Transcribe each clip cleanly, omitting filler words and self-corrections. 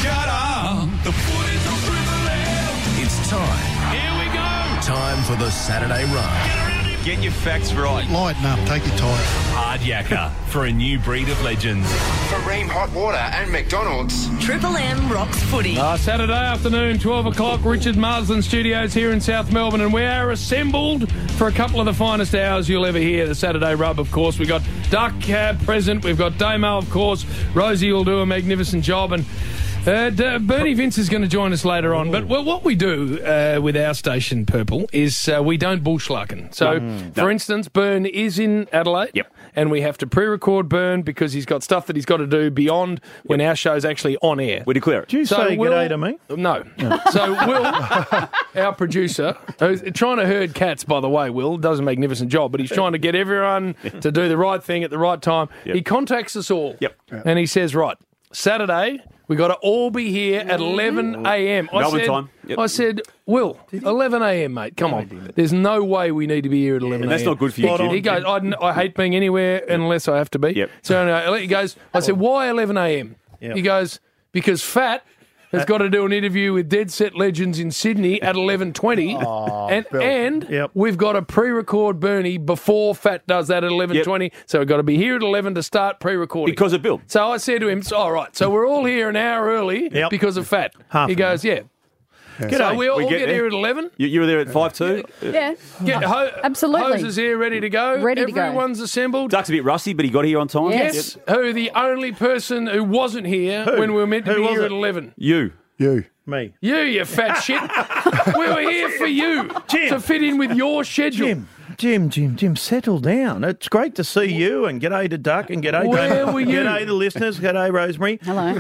Shut up. The footy's on Triple M. It's time. Here we go. Time for the Saturday Run. Get your facts right. Lighten up, take your time. Hard Yakka for a new breed of legends. From Ream Hot Water and McDonald's. Triple M rocks footy. Saturday afternoon, 12 o'clock, Richard Marsland Studios here in South Melbourne, and we are assembled for a couple of the finest hours you'll ever hear. The Saturday Rub, of course. We've got Duck present, we've got Damo, of course. Rosie will do a magnificent job, and Bernie Vince is going to join us later on. But what we do with our station, Purple, is we don't bushlarken. So, for instance, Bern is in Adelaide. Yep. And we have to pre-record Bern because he's got stuff that he's got to do beyond when our show's actually on air. We declare it. Do you say g'day to me? No. So Will, our producer, who's trying to herd cats, by the way, Will, does a magnificent job, but he's trying to get everyone to do the right thing at the right time. Yep. He contacts us all. Yep. And he says, right, Saturday, we got to all be here at 11 a.m. Melbourne time. Yep. I said, Will, 11 a.m, mate, come on. There's no way we need to be here at 11 a.m. And that's not good for you, Jim. He goes, I hate being anywhere unless I have to be. Yep. So he goes, I said, why 11 a.m? Yep. He goes, because Fat has got to do an interview with Dead Set Legends in Sydney at 11:20, and Yep. we've got to pre-record Bernie before Fat does that at 11:20. So we've got to be here at 11 to start pre-recording. Because of Bill. So I said to him, all right, so we're all here an hour early Yep. because of Fat. Half He an hour. goes, yeah. So G'day. we all We get get there. here at 11. You were there at 5-2. Yeah. Get Absolutely. Hoses here, ready to go. Ready to go. Everyone's assembled. Duck's a bit rusty, but he got here on time. Yes. Who the only person who wasn't here when we were meant to Who be was here it? at 11? You. Me. You fat shit. We were here for you Jim. to fit in with your schedule. Jim, settle down. It's great to see you, and g'day to Duck, and g'day Where Damo. were you? G'day the listeners, g'day Rosemary. Hello.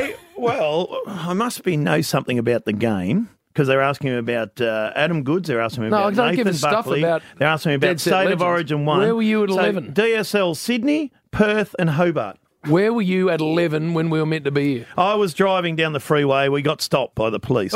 I must know something about the game. Because they're asking me about Adam Goods, they're asking me No, about don't Nathan give us stuff Buckley, about they're asking me about Dead Set State Legends. of Origin 1. Where were you at So 11? DSL Sydney, Perth and Hobart. Where were you at 11 when we were meant to be here? I was driving down the freeway. We got stopped by the police.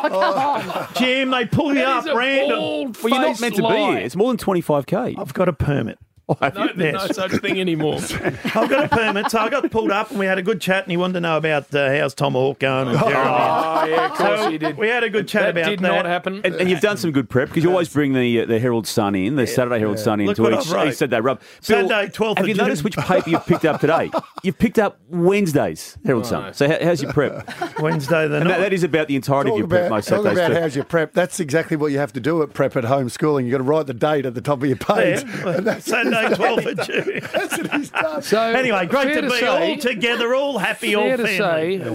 Oh, Jim, they pull you that up is a random. bald-faced Well, you're not meant to be lie. here. It's more than 25k. I've got a permit. No, there's no such thing anymore. I've got a permit, so I got pulled up and we had a good chat, and he wanted to know about how's Tomahawk going and Jeremy. Oh, yeah, of course So you did. we had a good chat That about did that. not happen. And you've done some good prep because you always bring the Herald Sun in, the Saturday Herald Sun in Look to what each I've wrote. Saturday Rub. Saturday, 12th Have of you June. noticed which paper you've picked up today? You've picked up Wednesday's Herald Sun. So how's your prep? Wednesday the And night. that is about the entirety of your prep most talk Saturdays. about too. how's your prep. That's exactly what you have to do at prep at homeschooling. You've got to write the date at the top of your page. And that's Saturday, 12th of June. That's what he's done. So, Anyway, great fair to be say- all together, all happy, all Fair to family. say,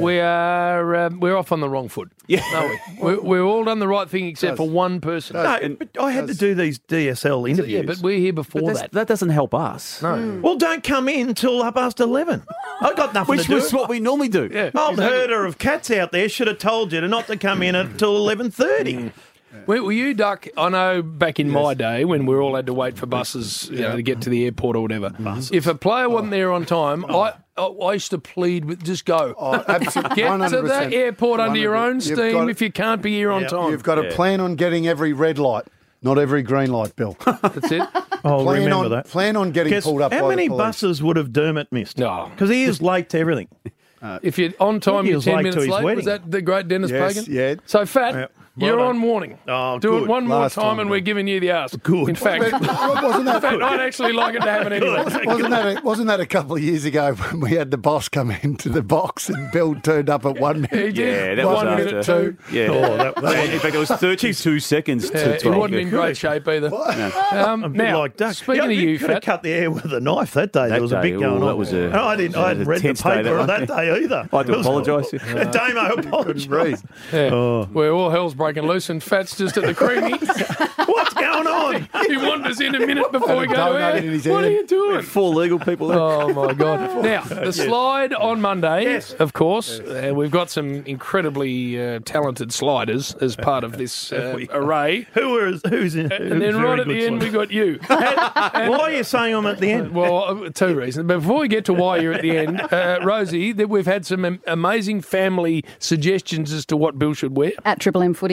we're off on the wrong foot. Yeah. No, we've all done the right thing except for one person. No, but I had to do these DSL interviews. Yeah, but we're here before that. That doesn't help us. No. Well, don't come in till up past 11. I've got nothing Which to do. was what we normally do. Yeah, Old exactly. herder of cats out there should have told you not to come in until 11:30. Were you, Duck? I know back in my day when we all had to wait for buses to get to the airport or whatever. If a player wasn't there on time, I used to plead with just go. Absolutely. Get to the 100%. airport under your own 100%. You've steam got- if you can't be here on time. You've got to plan on getting every red light, not every green light, Bill. That's it. I'll plan remember on, that. Plan on getting Guess pulled up how by many the police. buses would have Dermot missed? No. Because he is late to everything. If you're on time, He you're was 10 late to minutes his late. wedding. Was that the great Dennis Yes, Pagan? yeah. So, Fat, Yeah. Well you're done. on warning. Oh, Do it good. one more Last time time, and we're giving you the arse. Good. In fact, Wasn't that I'd actually like it to happen anyway. Wasn't that a couple of years ago when we had the boss come into the box and Bill turned up at 1 He minute? did. Yeah, that was 1 minute after. too. Yeah. Oh, that In fact, it was 32 seconds Yeah, to he 12. wasn't in great shape either. a bit Now, like Duck. speaking of you, could have Fat, cut the air with a knife that day. There was a day, bit going that on. was a- And I hadn't a read the tense day, paper on that that day either. I had to It was- apologise. Damo apologise. yeah, where all hell's breaking loose and Fat's just at the creamy. What's going on? He wanders in a minute before we go, donut in his what are hand. you doing? 4 legal people there. Oh, my God. Now, the slide on Monday, Yes. of course, we've got some incredibly talented sliders as part of this array. Who's in? And then right at the end, we got you. Why are you saying I'm at the end? Well, two reasons. But before we get to why you're at the end, Rosie, we've had some amazing family suggestions as to what Bill should wear. At Triple M Footy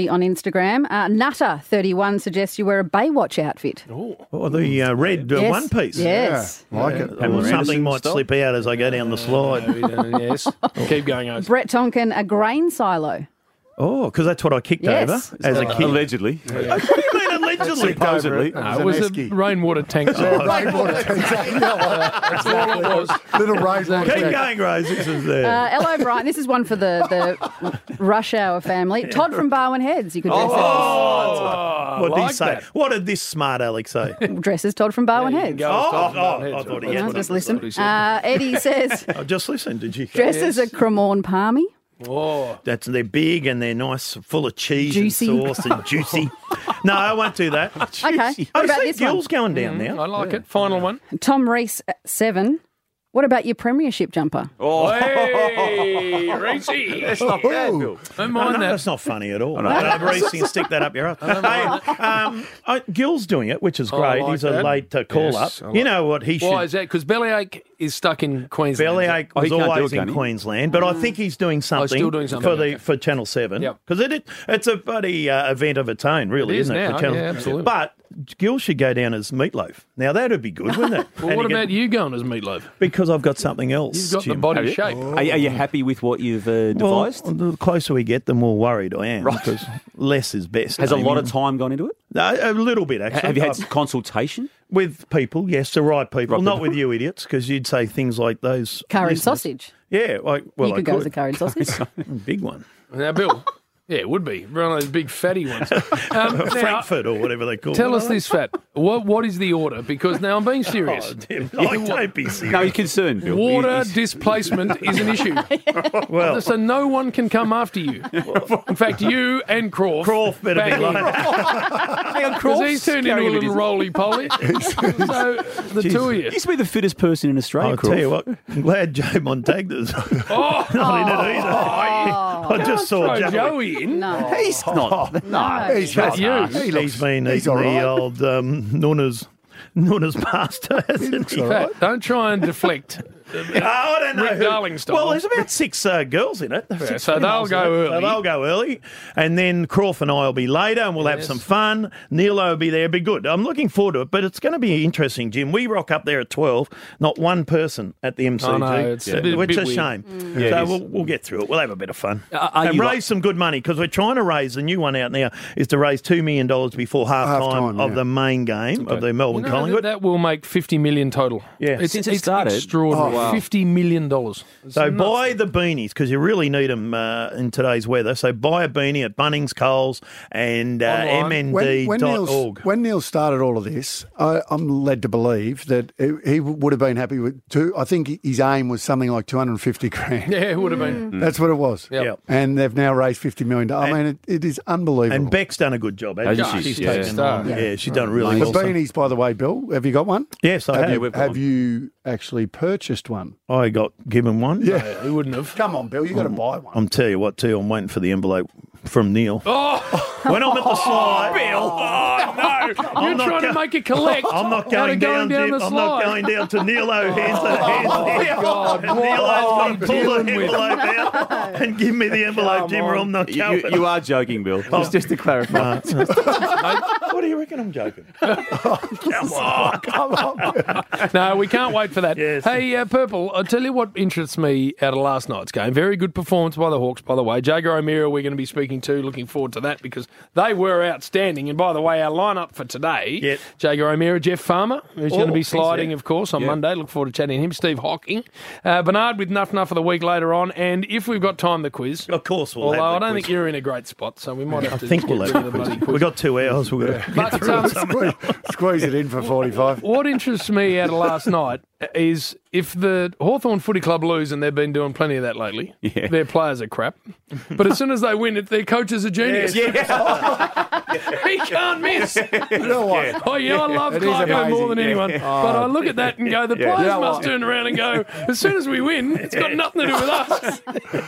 Footy on Instagram. Nutter31 suggests you wear a Baywatch outfit. Or the red Yes. one piece. Yes. Like it. Or something might style. slip out as I go down the slide. Yes. Keep going, Oz. Brett Tonkin, a grain silo. Oh, because that's what I kicked Yes. over as a kid. Allegedly. What do you mean allegedly? Supposedly. It was a rainwater tank. Rainwater tank. That's all it was. Little rainwater Keep tank. going, Rose. This is there. Elle O'Brien, this is one for the Rush Hour family. Todd from Barwon Heads. You could dress What did he like say? that. What did this smart Alex say? as dress as Todd from Barwon Heads. Go, Oh, Todd, oh, heads. I thought he No, had just one. listen. Eddie says, I just listened. Did you? dress as a Cremorne Palmy. Oh, They're big and they're nice, full of cheese Juicy. and sauce and juicy. No, I won't do that. Okay. I What about see this one? Gil's going down now. I like it. Final one. Tom Reese, 7. What about your premiership jumper? Hey, Reese. That's not bad, Bill. Don't No, mind that. that's not funny at all. Reese, you can stick that up your ass. Hey, Gil's doing it, which is great. like He's that. a late call Yes, up. I You know what he should. Why is that? Because Bellyache is stuck in Queensland. Bellyache Oh, he was can't do always it, in can he? Queensland, but I think he's doing something, still doing something. for Channel 7. Yep. Because it's a bloody event of its own, really, It is isn't it? now, For Channel yeah, absolutely. But Gil should go down as Meatloaf. Now, that would be good, wouldn't it? Well, what about you going as Meatloaf? Because I've got something else, You've got the Jim. body shape. Are you happy with what you've Well, devised? the closer we get, the more worried I am. Right. Because less is best. Has a lot Amen. of time gone into it? A little bit, actually. Have you had consultation? With people, yes, the right people. Right Not people. with you idiots, because you'd say things like those. Curry listeners. sausage. Yeah, well, You I could go as a curry sausage. Big one. Now, Bill. Yeah, it would be. One of those big fatty ones. Now, Frankfurt or whatever they call it. tell us this, Fat. What is the order? Because now I'm being serious. Oh, Tim, don't be serious. No, you're concerned, Bill. Water displacement is an issue. Well, So no one can come after you. In fact, you and Croft. Croft better be bang him. like Hang on, Because he's turned into a little roly-poly. So the two of you. Used to be the fittest person in Australia, I'll tell you Croft. what, I'm glad Joe Montagna's Oh, not in it either. I just saw throw Joey. Joey in. No. He's not. No. He's That's you. He's been he's eating all right. the old Nunna's pasta, hasn't he? Fat, don't try and deflect. I don't know. Rick Darling style. Well, there's about 6 girls in it. Six so they'll females go in it. early. So they'll go early. And then Croft and I will be later and we'll have Yes. some fun. Neilo will be there. It'll be good. I'm looking forward to it, but it's going to be interesting, Jim. We rock up there at 12, not one person at the MCG, I know, it's a bit which is a weird. shame. Yeah, so it is. we'll get through it. We'll have a bit of fun. Are and you raise some good money because we're trying to raise, the new one out now is to raise $2 million before half-time Halftime, of yeah. the main game of the You Melbourne know Collingwood. that will make $50 million total. Yeah. Since it started? extraordinary. Oh, wow. $50 million. So buy the beanies because you really need them in today's weather. So buy a beanie at Bunnings, Coles and Online. mnd.org. When Neil started all of this, I'm led to believe that he would have been happy with I think his aim was something like 250 grand. Yeah, it would have been. That's what it was. Yep. Yep. And they've now raised $50 million. I mean, it is unbelievable. And Beck's done a good job, hasn't Hasn't she? she? She's Yeah. taken Star. on. Yeah, she's done really the well. beanies, by the way, Bill, have you got one? Yes, I have. we've got Have one. you actually purchased one? I got given one. Yeah. He wouldn't have. Come on, Bill, you got to buy one. I'm tell you what, too, I'm waiting for the envelope from Neil. Oh, When I'm at the slide, Bill. Oh, no. You're not trying to go- make a collect. I'm not out of going down, Jim. the I'm slide. not going down to Neilo. Hands God, and what Neil's are got to you pull the dealing with? envelope out and give me the envelope, Jim, or I'm not going. You are joking, Bill. Just to clarify. What do you reckon I'm joking? Come on. No, we can't wait for that. Yes. Hey, Purple, I'll tell you what interests me out of last night's game. Very good performance by the Hawks, by the way. Jager O'Meara we're going to be speaking to. Looking forward to that because they were outstanding. And by the way, our lineup for today, Yep. Jager O'Meara, Jeff Farmer, who's going to be thanks, sliding, yeah. of course, on Monday. Look forward to chatting to him. Steve Hocking. Bernard with Nuff Nuff of the week later on. And if we've got time, the quiz. Of course we'll Although I have don't the think quiz. you're in a great spot, so we might have to I think get we'll rid have of the the bloody quiz. quiz. We've got 2 hours. We've got to get But, through um, it somehow. Squeeze it in for 45. What interests me out of last night is if the Hawthorn Footy Club lose, and they've been doing plenty of that lately, their players are crap. But as soon as they win, their coach is a genius. He can't miss. You know what? Oh, yeah, I love It is Clarko more amazing. than anyone. But I look at that and go, the players You know must what? turn around and go, as soon as we win, it's got nothing to do with us.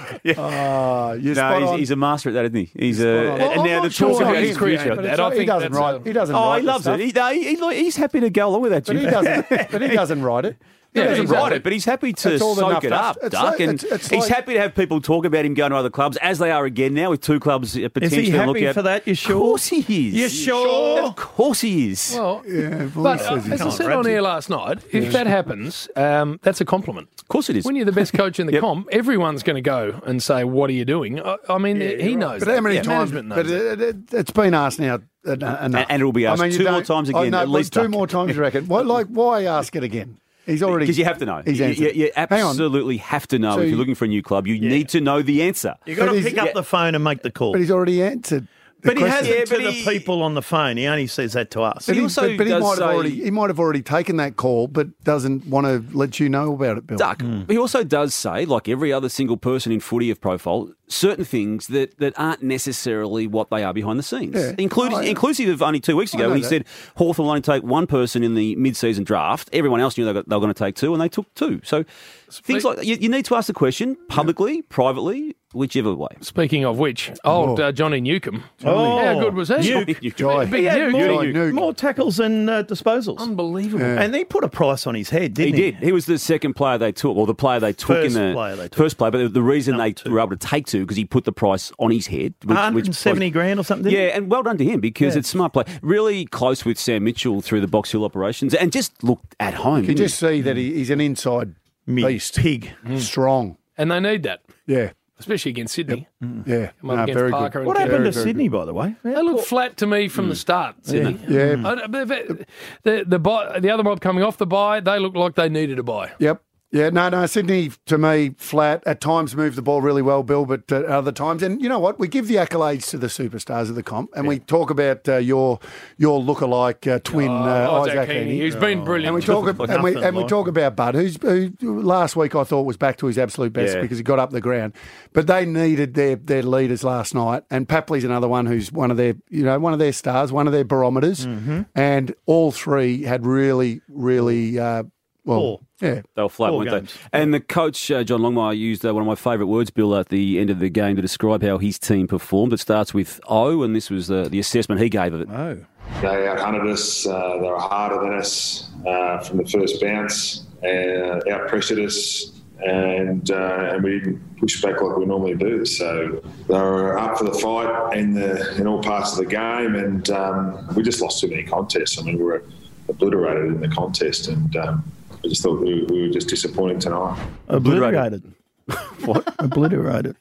You're spot No, on. he's a master at that, isn't he? He's on. and I'm now not the sure talk how about he's his created future. that. But I he think doesn't that's write. He doesn't Oh, write he the loves stuff. it. He's happy to go along with that, But Jim. he doesn't. But he doesn't write it. He doesn't exactly. write it, but he's happy to It's all soak enough it dust. up, It's Duck. like- And it's he's like- happy to have people talk about him going to other clubs, as they are again now with 2 clubs Is potentially he to look happy at. for that? You sure? Of course he is. You sure? Of course he is. Well, Yeah, well, but he says he's as I not. said on air last night, if that happens, that's a compliment. Of course it is. When you're the best coach in the Yep. comp, everyone's going to go and say, "What are you doing?" I mean, he knows. But that. how many Yeah, times? management But knows. it's been asked now enough. And it'll be asked you 2 more don't- times again, no, at least, 2 Duck. more times, you reckon? Why ask it again? He's already... Because you have to know. He's You answered. Hang on. absolutely have to know So if you- you're looking for a new club. You need to know the answer. You got But to he's- pick up yeah. the phone and make the call. But he's already answered. the But he question. hasn't Yeah, to but the he- people on the phone. He only says that to us. But he also he does might have say- already. He might have already taken that call, but doesn't want to let you know about it, Bill. Duck. He also does say, like every other single person in footy of profile, certain things that aren't necessarily what they are behind the scenes. Yeah. Inclusive of only 2 weeks ago know when he that. said Hawthorn will only take 1 person in the mid-season draft. Everyone else knew they were going to take 2, and they took 2. So things like you need to ask the question publicly, privately, whichever way. Speaking of which, old Johnny Newcomb. Oh, How good was he? Nuke. Joy. Big He had Nuke. more tackles than disposals. Unbelievable. Yeah. And he put a price on his head, didn't he? He did. He was the second player they took, or the player they took First in the player they took. first player. But the reason Number they 2. were able to take 2 because he put the price on his head, which 170 grand or something, didn't Yeah, and well done to him because Yeah. it's smart play. Really close with Sam Mitchell through the Box Hill operations, and just looked at home. You can didn't just see that he's an inside beast, Pig. strong. And they need that, Yeah, especially against Sydney. yeah. Come up against very Parker good. and What Kent. happened to very Sydney, by the way? They look flat to me from the start, Sydney. Yeah. The other mob coming off the bye, they look like they needed a bye. Yep. Yeah, no, Sydney, to me, flat. At times moved the ball really well, Bill, but at other times. And you know what? We give the accolades to the superstars of the comp, and we talk about your lookalike twin, Isaac Heaney. Heaney. He's been brilliant. And we talk we talk about Bud, who last week I thought was back to his absolute best Yeah. because he got up the ground. But they needed their leaders last night, and Papley's another one who's one of their stars, one of their barometers, and all 3 had really Four. yeah. They were flat, 4 weren't games. they? And the coach, John Longmire, used one of my favourite words, Bill, at the end of the game to describe how his team performed. It starts with O, and this was the assessment he gave of it. Oh. They outhunted us. They were harder than us from the first bounce, out-pressured us, and we didn't push back like we normally do. So they were up for the fight in all parts of the game, and we just lost too many contests. I mean, we were obliterated in the contest, and I just thought we were just disappointing tonight. Obliterated. What? Obliterated.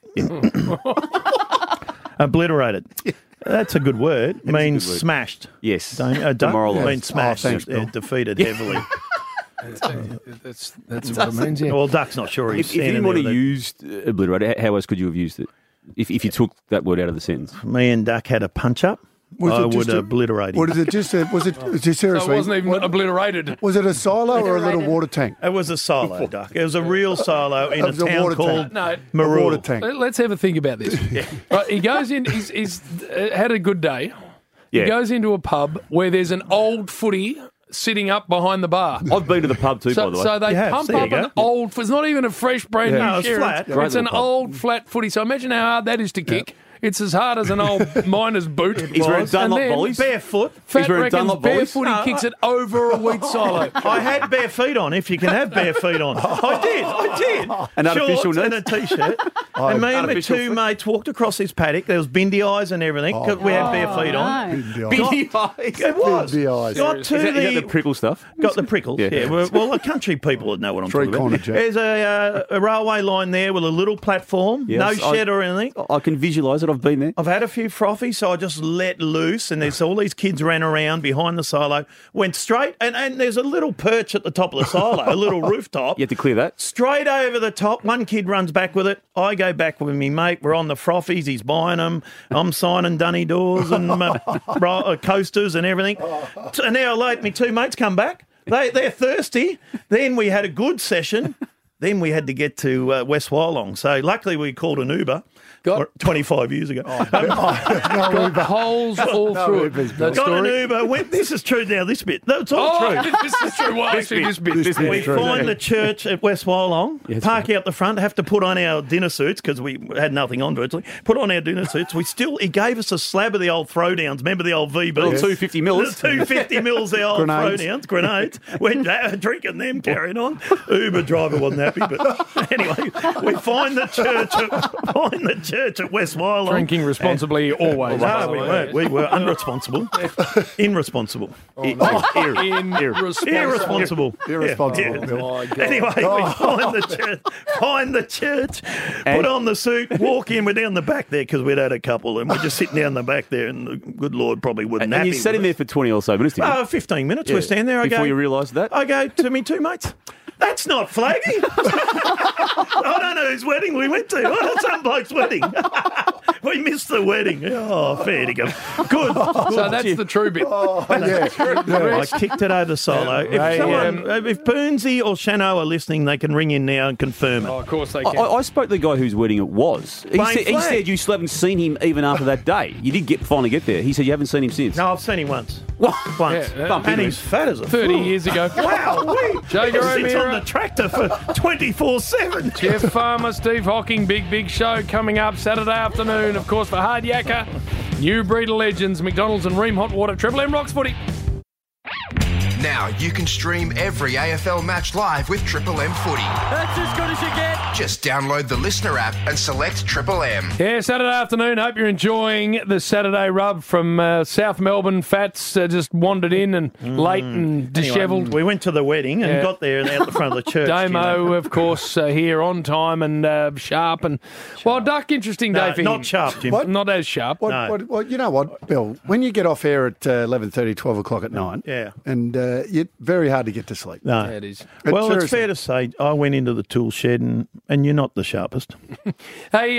Obliterated. That's a good word. It means smashed. Yes. Don't Demoralised. mean smashed. Oh, thanks, Bill. Defeated heavily. That's what it means, yeah. Well, Duck's not sure he's If standing anyone there had with used obliterated, how else could you have used it? If you took that word out of the sentence. me and Duck had a punch-up, I would obliterate him. What is it? Just was it So seriously? it wasn't even obliterated. Was it a silo or a little water tank? It was a silo, Duck. It was a real silo in It a was a town water called tank. No, A Marul. water tank. let's have a think about this. Right, he goes in, he's had a good day. Yeah. He goes into a pub where there's an old footy sitting up behind the bar. I've been to the pub too, by So, the way. so they You have, pump there you up go. an old. It's not even a fresh, brand new No, it's share. flat. It's Great an little pub. old flat footy. So imagine how hard that is to kick. It's as hard as an old miner's boot. He's wearing And Dunlop then volleys. Barefoot. Fat He's wearing reckons Dunlop volleys. barefoot, he No, kicks it over a wheat silo. I had bare feet on, if you can have bare feet on. I did. An artificial Shorts and a nose? T-shirt. And me and my Artificial 2 foot? mates walked across this paddock. There was bindi eyes and everything. 'Cause we had bare feet on. No. Bindi eyes. It was. Bindi eyes. Got to Is that the... the prickle stuff? Got the prickles, Yeah. yeah. Well, the country people would know what I'm talking Three-corner about. jet. There's a railway line there with a little platform, Yes, no shed or anything. I can visualise it. I've been there. I've had a few frothies, so I just let loose, and there's all these kids ran around behind the silo, went straight, and there's a little perch at the top of the silo, a little rooftop. You have to clear that. Straight over the top. One kid runs back with it. I go back with me mate. We're on the frothies. He's buying them. I'm signing dunny doors and coasters and everything. An hour late, my 2 mates come back. They're thirsty. Then we had a good session. Then we had to get to West Wyalong. So luckily we called an Uber. 25 years ago. Got holes all through it. That Got an story. Uber. This is true now, this bit. That's all true. This is true. Well, actually, this bit. We find the church at West Wyalong, park out the front, have to put on our dinner suits because we had nothing on virtually. Put on our dinner suits. He gave us a slab of the old throwdowns. Remember the old VB? Little 250 mils. The 250 mils, the old throwdowns, grenades. We're drinking them, carrying on. Uber driver wasn't happy, but anyway, we find the church at West Wyalong. Drinking responsibly always. No, we weren't. We were unresponsible. Irresponsible. Irresponsible. Irresponsible. Anyway, we find the church, put on the suit, walk in. We're down the back there because we'd had a couple, and we're just sitting down the back there, and the good Lord probably wouldn't And happy. you sat in there for 20 or so minutes, didn't you? 15 minutes. We're standing there. Before you realised that? I go to me two mates. That's not flagging. I don't know whose wedding we went to. Oh, some bloke's wedding. We missed the wedding. Oh, fair to go. Good. So that's the true bit. I kicked it over solo. If Burnsy or Shano are listening, they can ring in now and confirm it. Oh, of course they can. I spoke to the guy whose wedding it was. He said you still haven't seen him even after that day. You did finally get there. He said you haven't seen him since. No, I've seen him once. What? Once. Yeah, and he's fat as a 30 fool. years ago. Wow. Joe He sits O'Meara. on the tractor for 24/7. Jeff Farmer, Steve Hocking, big show coming up Saturday afternoon, of course, for Hard Yakka. New breed of legends, McDonald's and Ream Hot Water, Triple M Rocks Footy. Now you can stream every AFL match live with Triple M Footy. That's as good as you get. Just download the Listener app and select Triple M. Yeah, Saturday afternoon. Hope you're enjoying the Saturday rub from South Melbourne. Fats just wandered in and late and dishevelled. Anyway, we went to the wedding and got there and out the front of the church. Damo, of course, here on time and sharp. And well, Duck, interesting day for him. Not sharp, Jim. What? Not as sharp. Well, you know what, Bill? When you get off air at 11:30, 12 o'clock at night, and it's very hard to get to sleep. No, it is. Well, seriously. it's fair to say I went into the tool shed and you're not the sharpest. Hey,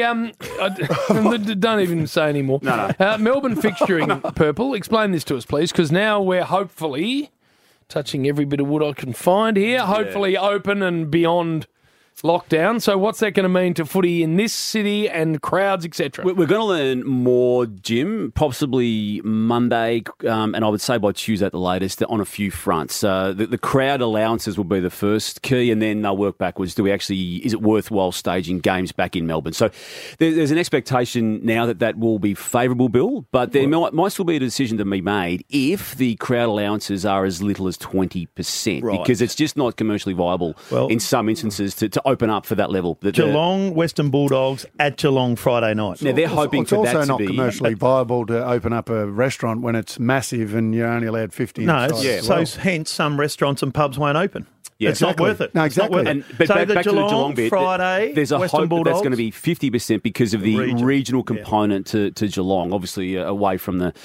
don't even say anymore. No. Melbourne fixturing, Purple. Explain this to us, please, because now we're hopefully touching every bit of wood I can find here. Hopefully open and beyond lockdown. So what's that going to mean to footy in this city and crowds, etc.? We're going to learn more, Jim, possibly Monday, and I would say by Tuesday at the latest, on a few fronts. The crowd allowances will be the first key, and then they'll work backwards. Is it worthwhile staging games back in Melbourne? So there's an expectation now that will be favourable, Bill, but there might still be a decision to be made if the crowd allowances are as little as 20%, because it's just not commercially viable in some instances to open up for that level. Geelong, Western Bulldogs at Geelong Friday night. Now they're hoping for that to be... It's also not commercially viable to open up a restaurant when it's massive and you're only allowed 50 No, inside. hence some restaurants and pubs won't open. Yeah, it's not worth it. No, It's not exactly. worth it. But So back the to the Geelong bit, Friday, there's a Western hope that that's Bulldogs. going to be 50% because of the Region. regional component to Geelong, obviously away from the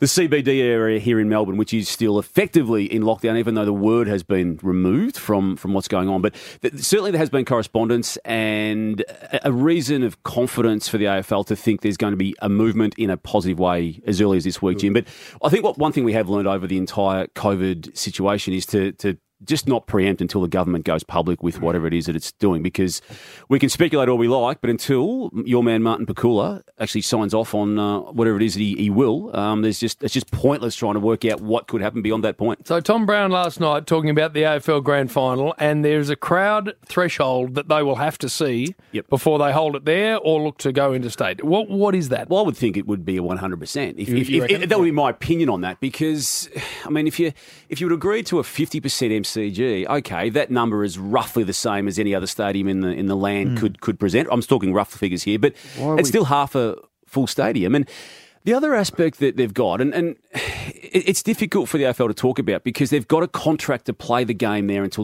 CBD area here in Melbourne, which is still effectively in lockdown, even though the word has been removed from what's going on. But certainly there has been correspondence and a reason of confidence for the AFL to think there's going to be a movement in a positive way as early as this week, Jim. But I think one thing we have learned over the entire COVID situation is to just not preempt until the government goes public with whatever it is that it's doing, because we can speculate all we like, but until your man Martin Pakula actually signs off on whatever it is that he will, it's just pointless trying to work out what could happen beyond that point. So Tom Brown last night talking about the AFL Grand Final, and there's a crowd threshold that they will have to see before they hold it there or look to go interstate. What is that? Well, I would think it would be a 100%. If that would be my opinion on that, because I mean, if you would agree to a 50% MCG, okay, that number is roughly the same as any other stadium in the land could present. I'm talking rough figures here, but it's still half a full stadium. And the other aspect that they've got, and it's difficult for the AFL to talk about because they've got a contract to play the game there until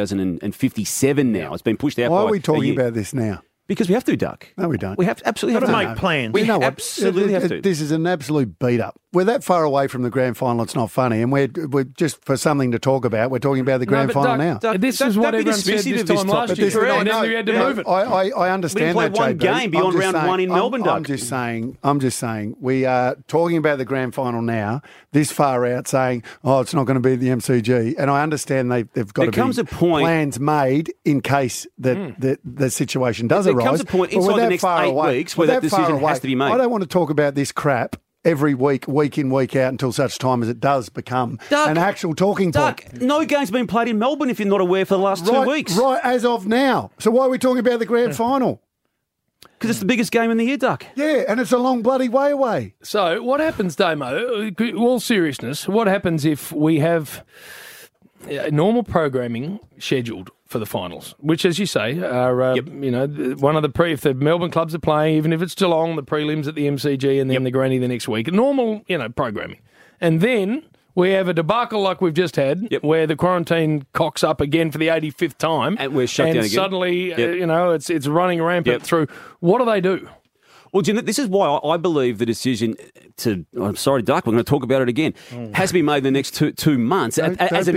2057 now. It's been pushed out. Why are we talking about this now? Because we have to, Duck. No, we don't. We absolutely have to make plans. We You know what? absolutely have to. This is an absolute beat up. we're that far away from the grand final. It's not funny, and we're just for something to talk about. We're talking about the grand final now. This is what everyone said this time last year, and then we had to move it. I understand we that, played one JB. game beyond round one in Melbourne, Doug. I'm just saying, we are talking about the grand final now, this far out, saying, it's not going to be the MCG. And I understand they've got to be plans made in case that the situation does arise. There comes a point inside the next 8 weeks where that decision has to be made. I don't want to talk about this crap every week in, week out, until such time as it does become an actual talking point. No game's been played in Melbourne, if you're not aware, for the last 2 weeks. Right, as of now. So why are we talking about the grand final? Because it's the biggest game in the year, Duck. Yeah, and it's a long bloody way away. So what happens, Damo, all seriousness, what happens if we have normal programming scheduled for the finals, which, as you say, are one of the if the Melbourne clubs are playing, even if it's Geelong, the prelims at the MCG and then the granny the next week, normal, programming. And then we have a debacle like we've just had, where the quarantine cocks up again for the 85th time, and we're shut down again. Suddenly, it's running rampant through. What do they do? Well, Jim, this is why I believe the decision I'm sorry, Duck, we're going to talk about it again, has to be made in the next two months as a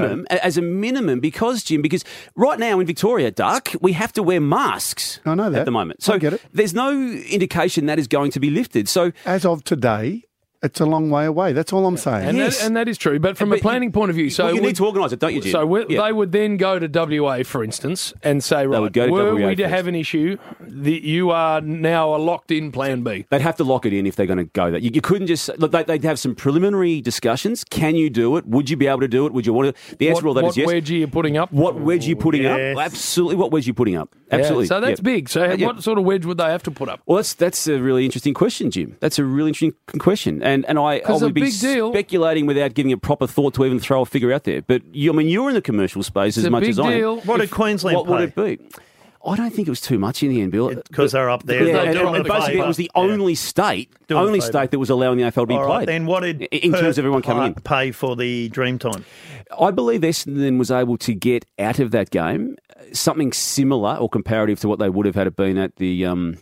minimum, because right now in Victoria, Duck, we have to wear masks. I know that. At the moment. So I get it. There's no indication that is going to be lifted. So as of today, it's a long way away. That's all I'm saying. And that is true. But from a planning point of view, you need to organise it, don't you, Jim? So they would then go to WA, for instance, and say, right, were we to have an issue, you are now a locked-in plan B. They'd have to lock it in if they're going to go that. You couldn't just... They'd have some preliminary discussions. Can you do it? Would you be able to do it? Would you want to... The answer to all that is yes. What wedge are you putting up? What wedge are you putting up? Absolutely. What wedge are you putting up? Absolutely. So that's big. So what sort of wedge would they have to put up? Well, that's a really interesting question, Jim. That's a really interesting question. And I would be speculating without giving it proper thought to even throw a figure out there. But you're in the commercial space as much as I am. What did Queensland pay? What would it be? I don't think it was too much in the end, Bill. Because they're up there. And basically, it was the only state that was allowing the AFL to be played. Then what did in terms of everyone coming in pay for the Dreamtime? I believe Essendon was able to get out of that game something similar or comparative to what they would have had it been at the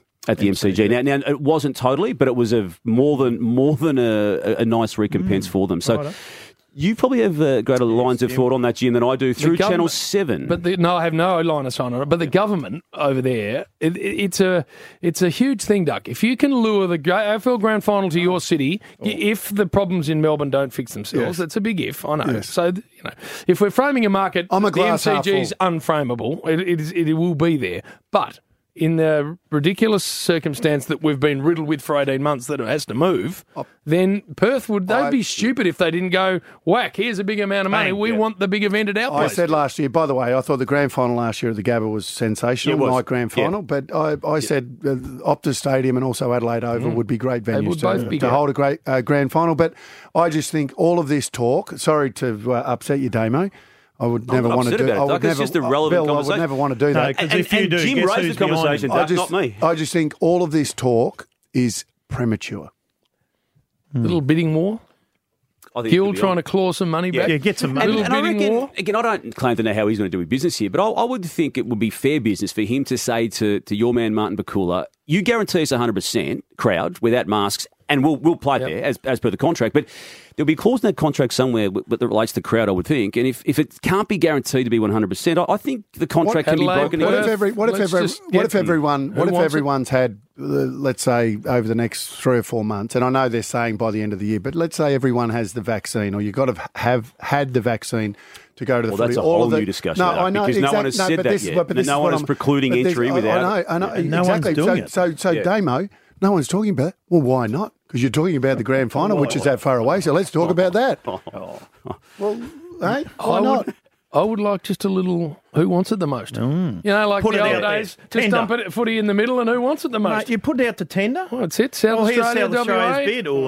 MCG. Now it wasn't totally, but it was more than a nice recompense for them. So. You probably have greater lines of thought on that, Jim, than I do through Channel 7. But I have no line of sight on it. But the government over there, it's a huge thing, Duck. If you can lure the AFL Grand Final to your city, if the problems in Melbourne don't fix themselves, it's a big if, I know. Yes. So, if we're framing a market, the MCG is unframeable. It will be there. But in the ridiculous circumstance that we've been riddled with for 18 months that it has to move, then Perth they'd be stupid if they didn't go, whack, here's a big amount of money. We want the big event at our place. I said last year, by the way, I thought the grand final last year at the Gabba was sensational, night grand final, but I said Optus Stadium and also Adelaide Oval would be great venues to hold a great grand final. But I just think all of this talk, sorry to upset you, Damo, I would never want to do that. It's just a relevant conversation. I would never want to do that. Because if you do, Jim raised the conversation, not me. I just think all of this talk is premature. Little bidding war? Guild trying to claw some money back? Yeah, get some money. And I reckon, again, I don't claim to know how he's going to do his business here, but I would think it would be fair business for him to say to your man, Martin Bakula, you guarantee us 100% crowd without masks, and we'll play there as per the contract. But there'll be a clause in that contract somewhere that relates to crowd, I would think. And if it can't be guaranteed to be 100%, I think the contract can be broken. What if everyone's had, let's say, over the next 3 or 4 months, and I know they're saying by the end of the year, but let's say everyone has the vaccine, or you've got to have had the vaccine to go to the footy. That's a whole new discussion. No, I know, because no one has said that yet. No one is precluding entry without it. I know, no exactly. One's doing it. So Damo, no one's talking about it. Well, why not? Because you're talking about the grand final, which is that far away, so let's talk about that. Well, hey, why not? I would like just a little who wants it the most. Like Put the it old out days, there. just dump it footy in the middle and who wants it the most. Mate, you put it out to tender? Well, that's it. South Australia, here's South Australia's bid. No.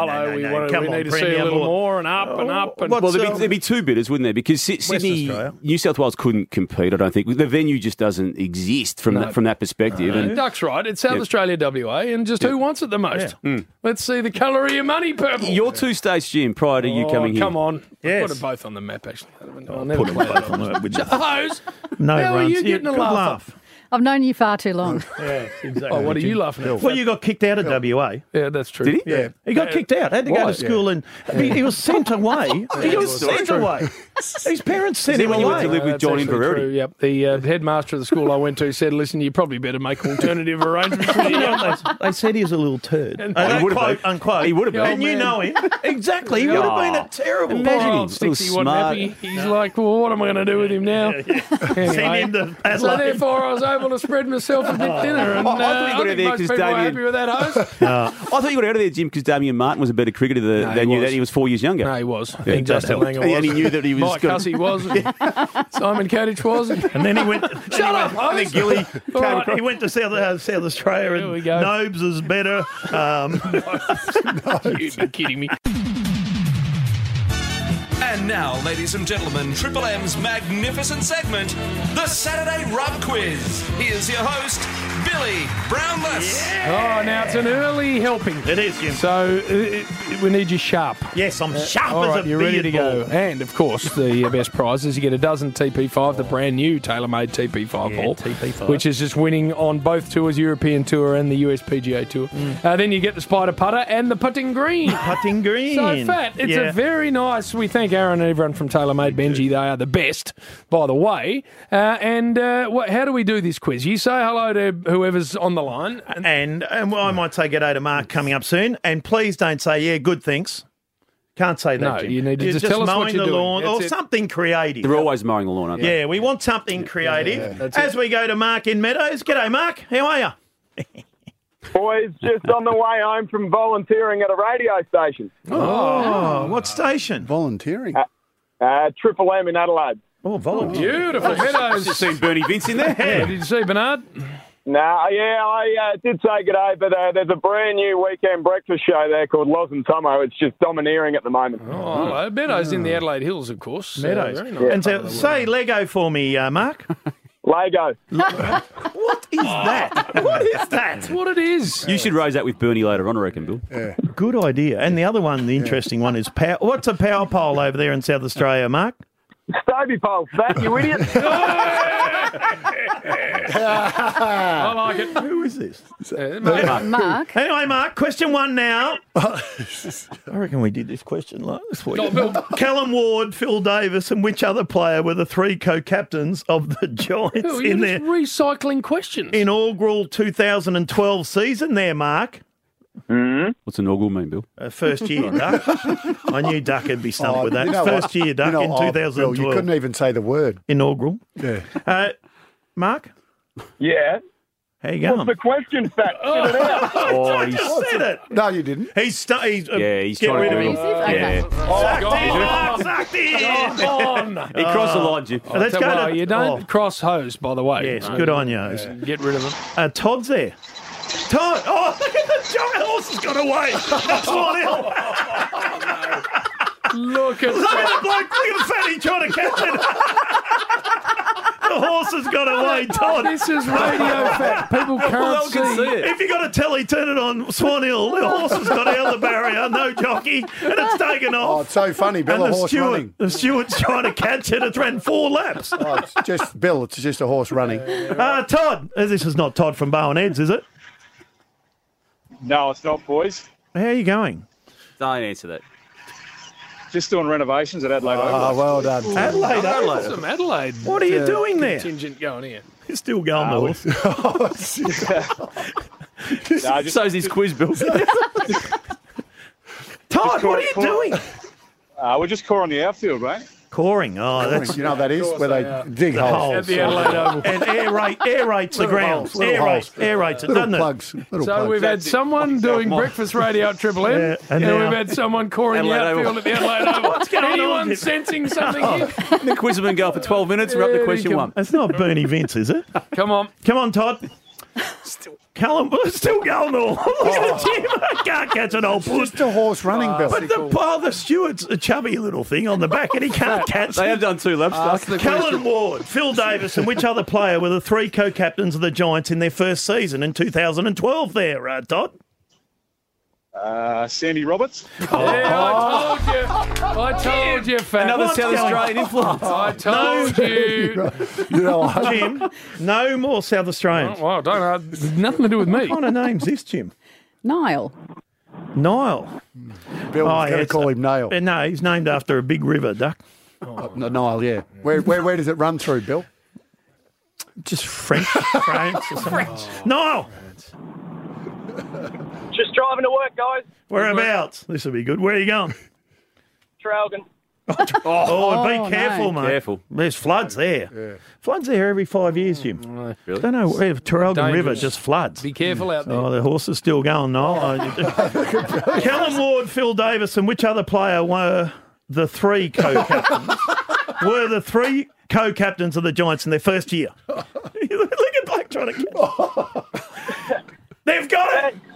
We need to see a little more and up and up. And well, there'd be two bidders, wouldn't there? Because Sydney, New South Wales couldn't compete, I don't think. The venue just doesn't exist from that perspective. And Duck's right. It's South Australia, WA, and just who wants it the most. Let's see the colour of your money, purple. Your 2 states, Jim, prior to you coming here. Come on. Yes. Put it both on the map, actually. I'll never put them both on the map. Hose. No How runs. are you getting a laugh? I've known you far too long. Yeah, exactly. Oh, what are you laughing at? Well, you got kicked out of WA. Yeah, that's true. Did he? Yeah. He got kicked out. Had to go to school and he was sent away. He was sent away. His parents sent him when you went away. to live with That's John in actually Verity? true, yep. The headmaster of the school I went to said, listen, you probably better make alternative arrangements for the young lads. They said he was a little turd. And And he would have quote, been. unquote. He would have been. And Oh, you man. know him. Exactly. He would have been a terrible Imagine Imagine him. him. Sticks, he Still wasn't smart. happy. He's like, well, what am I going to do with him now? Send Anyway, him to so Adelaide. therefore I was able to spread myself a bit thinner. And I thought you got I out think there most 'cause people were Damien- happy with that host. I thought you got out of there, Jim, because Damien Martin was a better cricketer than you. was. That he was 4 years younger. No, he was. I Yeah, think that Justin helped. Langer was. And he knew that he was Mike gonna- Hussey was. Simon Kadich was. And then he went. Shut up, I think host. Gilly All came right. across. He went to South Australia Here we and go. Nobes is better. You'd be kidding me. And now, ladies and gentlemen, Triple M's magnificent segment, the Saturday Rub Quiz. Here's your host, Billy Brownless. Oh, now it's an early helping. It is, Jim. So we need you sharp. Yes, I'm sharp All as right, a you're ready beard to go. ball. And, of course, the best prize is you get a dozen TP5, the brand new tailor-made TP5 Yeah, ball, TP5. which is just winning on both tours, European Tour and the US PGA Tour. Then you get the Spider Putter and the Putting Green. Putting green. So fat. It's a very nice. We thank Aaron and everyone from TaylorMade Benji. They are the best, by the way. How do we do this quiz? You say hello to whoever's on the line. And I might say g'day to Mark coming up soon. And please don't say, yeah, good, thanks. Can't say that, No, Jim. you need to You're just tell us what mowing you're the doing. lawn That's or it. something creative. They're always mowing the lawn, aren't they? Yeah, we want something creative. that's As we go to Mark in Meadows. G'day, Mark. How are you? Boys, just on the way home from volunteering at a radio station. Oh, what station? Volunteering. Triple M in Adelaide. Oh, volunteer. Beautiful Meadows. Just seen Bernie Vince in there. Did you see Bernard? I did say g'day, but there's a brand new weekend breakfast show there called Loz and Tomo. It's just domineering at the moment. Oh, hello. Meadows in the Adelaide Hills, of course. Meadows. Very nice. And so, say Lego for me, Mark. Lego. What is that? What is that? That's what it is. You should raise that with Bernie later on, I reckon, Bill. Good idea. And the other one, the interesting one, is what's a power pole over there in South Australia, Mark? Stovey pole, that, you idiot. I like it. Who is this? Mark. Anyway, Mark, question one now. I reckon we did this question last week. Callum Ward, Phil Davis, and which other player were the three co-captains of the Giants You're in just their recycling questions. inaugural 2012 season there, Mark? What's inaugural mean, Bill? First year, Duck. I knew Duck would be stumped with that. You know First what? year, Duck, in Bill, 2012. you couldn't even say the word. Inaugural. Yeah. Mark, Yeah. how you going? What's the question, Fat? Spit it out. I just said it. No, you didn't. He's he's get trying rid to of do him. it. Okay. Sucked in. on. He crossed the line, Jim. Let's go to You don't cross hose, by the way. Yes, good on you. Get rid of them. Todd's there. Todd! Oh, look at the giant horse has got away. That's one hill. Look at Look at that. the bloke. Look at the fatty trying to catch it. The horse has got away, Todd. This is radio fat. People can't see. If you got a telly, turn it on Swan Hill. The horse has got out the barrier, no jockey, and it's taken Oh, off. it's so funny. Bill, And a horse running. the steward's trying to catch it. It's ran 4 laps. Oh, it's just, Bill, it's just a horse running. Todd, this is not Todd from Bowen Heads, is it? No, it's not, boys. How are you going? Don't answer that. Just doing renovations at Adelaide Oh, Oval. well done. Adelaide. Some Adelaide. What are you doing there? Contingent going here. You're still going, the horse. No, just, So's his quiz, Bill. Todd, what are you doing? we're just coring the outfield, mate. Coring. Oh, that's You know what that is? Where they dig holes. At the Adelaide Oval. and aerates the ground. holes, little holes. Aerates it, Little doesn't plugs. Little So plugs. we've had someone doing breakfast radio at Triple M, Yeah, and and now- we've had someone coring the Adelaide outfield Oval. at the Adelaide Oval. What's going on, Anyone Jim? sensing something here? The quiz has been going for 12 minutes. We're up to Yeah, question you one. It's not Bernie Vince, is it? Come on. Come on, Todd. Callum, still going though. Look at the Jim. I can't catch an old puss. Just a horse running, Bill. But the steward's a chubby little thing on the back and he can't catch They it. have done 2 laps. Ask the Callum question. Ward, Phil Davis, and which other player were the 3 co-captains of the Giants in their first season in 2012 there, Todd? Sandy Roberts. I told you, Fat. Another What's South going- Australian influence. I told you. Jim, no more South Australians. Well, don't know. Nothing to do with me. What kind of name's this, Jim? Niall. Niall. Bill's going to it's- call him Nail. No, he's named after a big river, Duck. Niall, yeah. Where does it run through, Bill? Just French, France or something. Niall. Just driving to work, guys. Whereabouts? This will be good. Where are you going? Traralgon. Be careful, no. mate. Careful. There's floods there. Floods there every 5 years, Jim. Really? Don't know where Traralgon River Dangerous. just floods. Be careful out there. Oh, the horse is still going, Noel. Callum Ward, Phil Davis, and which other player were the three co-captains? Were the three co-captains of the Giants in their first year? Look at Blake trying to get. They've got it.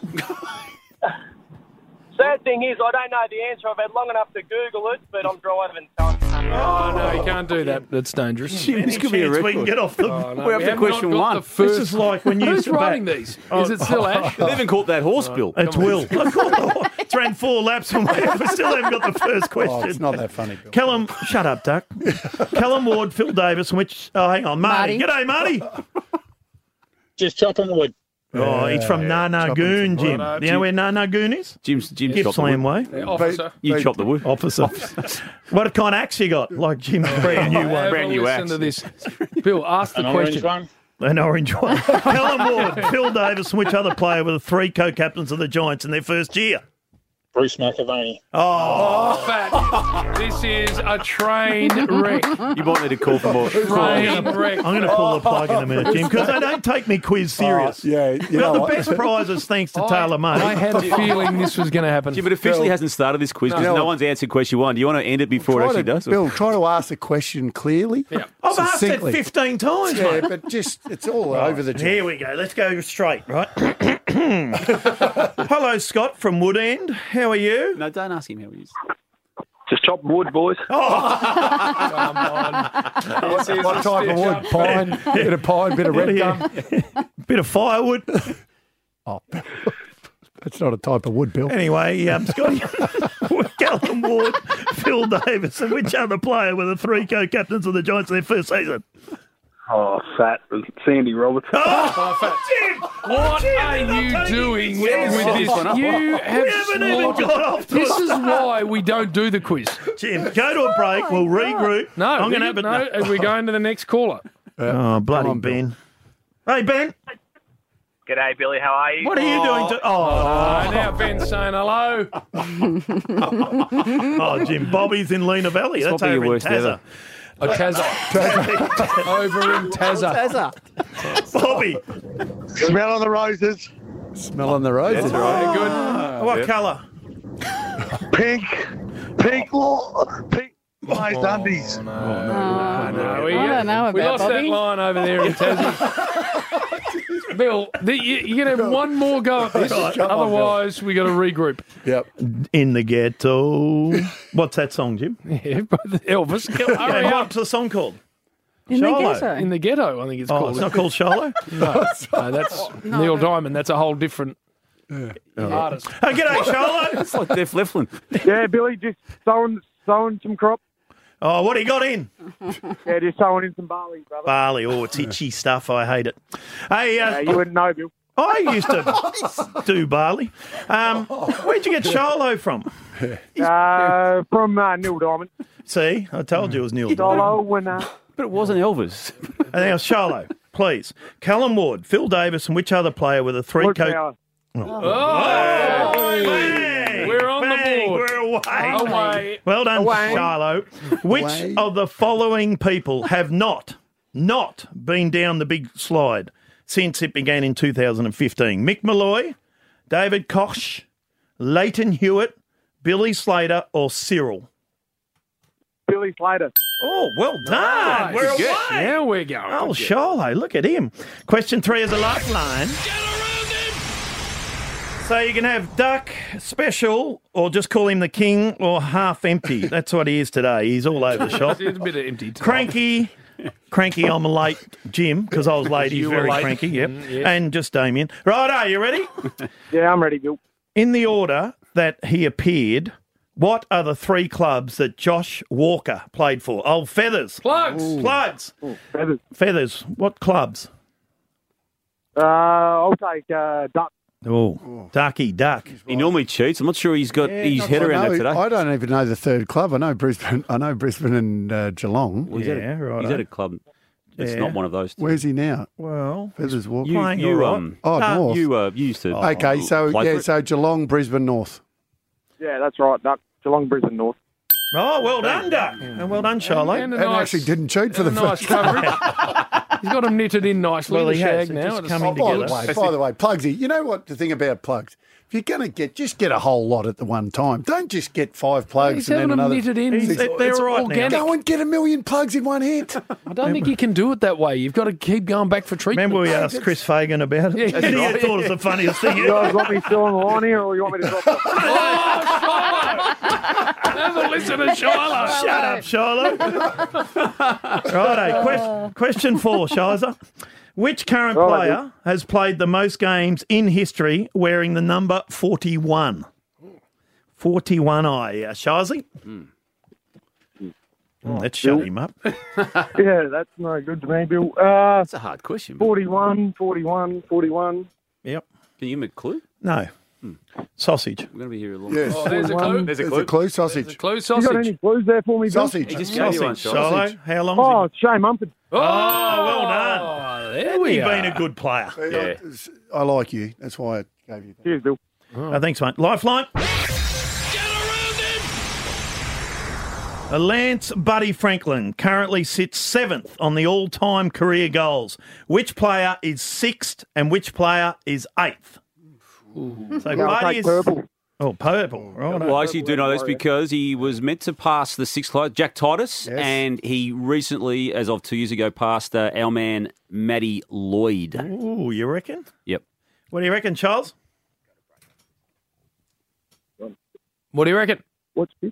Sad thing is, I don't know the answer. I've had long enough to Google it, but I'm driving. Oh, no, you can't do that. That's dangerous. This could be a Chance we record. can get off the. Oh, no, We're up we to have question not got one. the first- This is like when you Who's used to writing bat. these? Is it still Ash? They even caught that horse, Bill. It's Will. It's ran 4 laps and we still haven't got the first question. Oh, it's not that funny, Bill. Callum, shut up, Duck. Callum Ward, Phil Davis, and which? Oh, hang on, Marty. Marty. G'day, Marty. Just chopping wood. Oh, he's from Nanagoon, Jim. Righto. You know where Nanagoon is? Jim's Gippsland Way. Yeah, officer. You chop the wood. Officer. What kind of axe you got? Like Jim's brand new one. brand new Listen axe. to this. Bill, ask the An orange question. one. An orange one. Callum Ward, Phil Davis, and which other player were the three co-captains of the Giants in their first year? Bruce McAvaney. Oh, Fat. This is a train wreck. You might need to call for more. Train wreck. I'm going to pull the plug in a minute, Jim, because they don't take me quiz serious. Yeah, you We got know the what? best prizes thanks to Taylor May. I had a feeling this was going to happen. Jim, it officially hasn't started this quiz because No. no one's answered question one. Do you want to end it before it actually does? or- Bill, try to ask the question clearly. Yeah. I've asked it succinctly. 15 times, Yeah, mate. but just, it's all over the job. Here we go. Let's go straight, right? Hello, Scott from Woodend. How are you? No, don't ask him how he is. Just chop wood, boys. Come on. This is What a type of stitch wood? up. Pine, bit of pine, bit of What red are gum. Bit of firewood. Oh, that's not a type of wood, Bill. Anyway, Scotty, Callum Ward, Phil Davis, and which other player were the three co-captains of the Giants in their first season? Oh, Fat. Sandy Roberts. What are you doing with this? You have We haven't even slaughtered- got off to This a is why we don't do the quiz. Jim, go to a break. We'll regroup. No, I'm going to have it. no, and we're going to the next caller. Oh, bloody on, Bill. Ben. Hey, Ben. G'day, Billy. How are you? What are you doing? Oh, now Ben's saying hello. Oh, Jim, Bobby's in Lena Valley. That's probably over your in worst ever. Tazza. Over in Tazza. Bobby, Smell on the roses. Smelling the roses. Very good. what colour? Pink. Pink. Pink. Glazed undies. No, I don't know we about lost that Bobby. line over there in Tassie. Bill, you're going to have one more go at this. Otherwise, we got to regroup. Yep. In the ghetto. What's that song, Jim? Yeah, Elvis. Hurry Yeah, up. what's the song called? In the Shiloh. ghetto. In the ghetto, I think it's Oh, called. it's not called Shiloh? No, that's Neil Diamond. That's a whole different artist. Oh, g'day, Shiloh. It's like Def Lefflin. Yeah, Billy, just sowing some crop. Oh, what do you got in? Yeah, just sowing in some barley, brother. Barley. Oh, it's itchy stuff. I hate it. Hey, You wouldn't know, Bill. I used to do barley. Where'd you get Shiloh from? From Neil Diamond. See, I told you it was Neil. Solo when But it wasn't Elvis. And now, Shiloh, please. Callum Ward, Phil Davis, and which other player were the three Luke co... Power. Bang! We're on the Bang! board. We're away. Away. Well done, Away. Shiloh. Which Away. of the following people have not been down the big slide since it began in 2015? Mick Malloy, David Koch, Leighton Hewitt, Billy Slater, or Cyril? Billy Slater. Oh, well done. We're Good. away. Now we're going. Oh, Shiloh, look at him. Question 3 is the last line. So you can have Duck, Special, or just call him the King, or Half Empty. That's what he is today. He's all over the shop. It's a bit of empty. Cranky, I'm late, Jim, because I was late. He's You were very late. cranky, yep. Yes. And just Damien. Right, are you ready? Yeah, I'm ready, Bill. In the order that he appeared, what are the three clubs that Josh Walker played for? Oh, Feathers. Plugs. Plugs. Feathers. Feathers. What clubs? I'll take Duck. Oh, Ducky Duck. He normally cheats. I'm not sure he's got his head around that today. I don't even know the third club. I know Brisbane and Geelong. Well, he's at a club. It's Yeah. not one of those two. Where's he now? Well, Feathers Walker. playing all right. North. You used to. Okay, so play for it? so Geelong, Brisbane, North. Yeah, that's right, Duck. Geelong, Brisbane, North. Oh, well done, Duck. And well done, Charlotte. And a And nice, actually didn't cheat for the nice first. coverage. He's got them knitted in nicely. Well, the he has. shag It's now. just coming By together. the way, Plugsy, you know what the thing about plugs? If you're going to just get a whole lot at the one time. Don't just get 5 plugs He's and having then them another. knitted in. They're It's all right now. organic. Go and get 1 million plugs in one hit. I don't think you can do it that way. You've got to keep going back for treatment. Remember we asked Chris Fagan about it? Yeah, And he right. thought it was the funniest thing You ever. guys want me still on the line here, or you want me to drop off? Have a listen to Shiloh. Shut up, Shiloh. Righto, question 4, Shiza. Which current Right, player has played the most games in history wearing the number 41? 41 Shizy? Let's shut him up. Yeah, that's no good to me, Bill. That's a hard question. 41. Yep. Can you give me a clue? No. Sausage. We're going to be here a long Yes. time. Oh, there's a clue. There's a There's clue. a clue sausage. There's a clue You got sausage. any clues there for me, Bill? Sausage. He just gave you one, Sausage. Shiloh. Shiloh, how long Oh, Shane Mumford. Oh, well done. There we You've are. been a good player. Yeah. I like you. That's why I gave you that. Cheers, Bill. Thanks, mate. Lifeline. Lance Buddy Franklin currently sits 7th on the all-time career goals. Which player is 6th and which player is 8th? So Yeah, I'll Buddy take is... purple. Oh, purple. Right. Well, I actually do know this because he was meant to pass the 6th player, Jack Titus, and he recently, as of 2 years ago, passed our man, Matty Lloyd. Ooh, you reckon? Yep. What do you reckon, Charles? What do you reckon? What's this?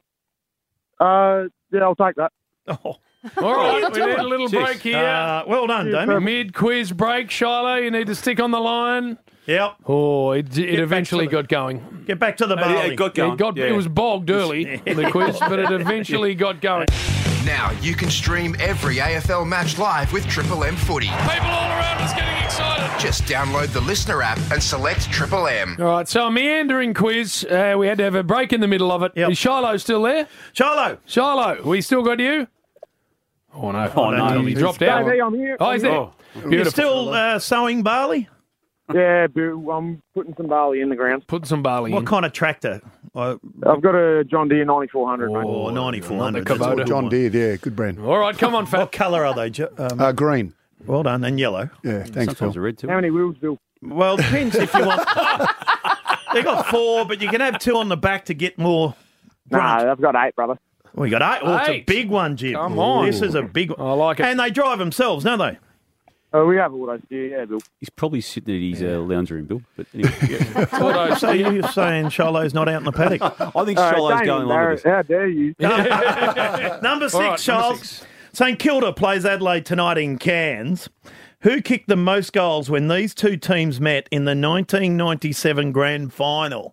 Yeah, I'll take that. Oh. All right, we need a little break here. Well done, Damien. Mid-quiz break, Shiloh. You need to stick on the line. Yep. Oh, it eventually got going. Get back to the barley. It got going. It was bogged early in the quiz, but it eventually got going. Now you can stream every AFL match live with Triple M Footy. People all around us getting excited. Just download the Listener app and select Triple M. All right, so a meandering quiz. We had to have a break in the middle of it. Yep. Is Shiloh still there? Shiloh, we still got you? Oh, no. Oh, no. He dropped out. Hey, I'm here. Oh, he's there. Oh. You're still sowing barley? Yeah, Bill. I'm putting some barley in the ground. Put some barley What kind of tractor? I've got a John Deere 9400. Oh, mate. 9400. Not the That's Kubota. what John Deere, yeah, good brand. All right, come on, What Fat. colour are they? Green. Well done. And yellow. Yeah, thanks, Phil. Sometimes a red too. How many wheels, Bill? Well, depends if you want. They got 4, but you can have 2 on the back to get more. Nah, I've got 8, brother. We got 8. Oh, it's a 8. big one, Jim. Come on. This is a big one. I like it. And they drive themselves, don't they? Oh, we have all those. Yeah, Bill. He's probably sitting at his lounge room, Bill. But anyway, So you're saying Shiloh's not out in the paddock? I think Shiloh's going along with this. How dare you? Number 6, All right, Charles. number 6. St Kilda plays Adelaide tonight in Cairns. Who kicked the most goals when these two teams met in the 1997 Grand Final?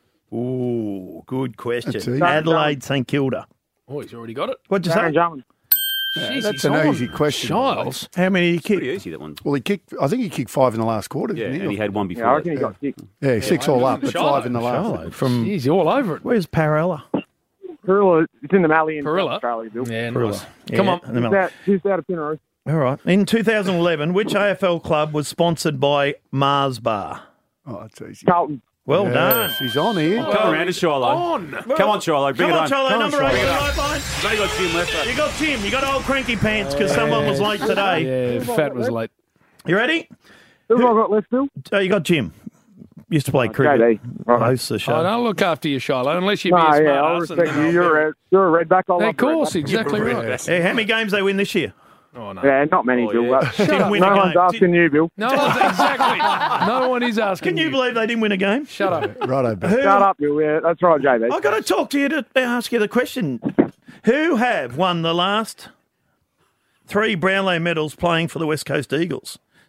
Ooh, good question. That's easy. Adelaide, St Kilda. Oh, he's already got it. What'd you say? Darren Drummond. Jeez, That's he's an on. easy question. Giles. How many did he kick? Pretty easy, that one. Well, I think he kicked 5 in the last quarter, Yeah, didn't and he had one before Yeah, I that. reckon he got 6. Yeah, 6 all up, but 5 in the last. Shiloh from Jeez, you're all over it. where's Parella? Perilla, it's in the Mallee in Perilla? Australia, Bill. Yeah, Parilla. nice. Yeah, Come on. in the middle. Just out of Pinaroo. All right. In 2011, which AFL club was sponsored by Mars Bar? Oh, that's easy. Carlton. Well Yes, done. he's on here. Come around to Shiloh. On. Come on, Shiloh. Bring Come on, it Shiloh, home. number 8 on the Shiloh. lifeline. He's only got Jim left. You got Jim. You got old cranky pants because someone was late today. Yeah, Fat was late. You ready? Who have I got left, Bill? You got Jim. Used to play cricket. JD. Right. Hosts the Oh, show. don't look after you, Shiloh, unless you be No, a smart yeah, I'll ass and respect then you. I'll You're a redback. I love Of course, redback. exactly right. Hey, how many games they win this year? Oh, no. Yeah, not many, Bill. yeah. Didn't win No a one's game. asking you, Bill. No one's exactly. No one is asking. Can you believe they didn't win a game? Shut up. Righto, back. Who- Shut up, Bill. Yeah, that's right, JB. I got to talk to you to ask you the question. Who have won the last 3 Brownlow medals playing for the West Coast Eagles?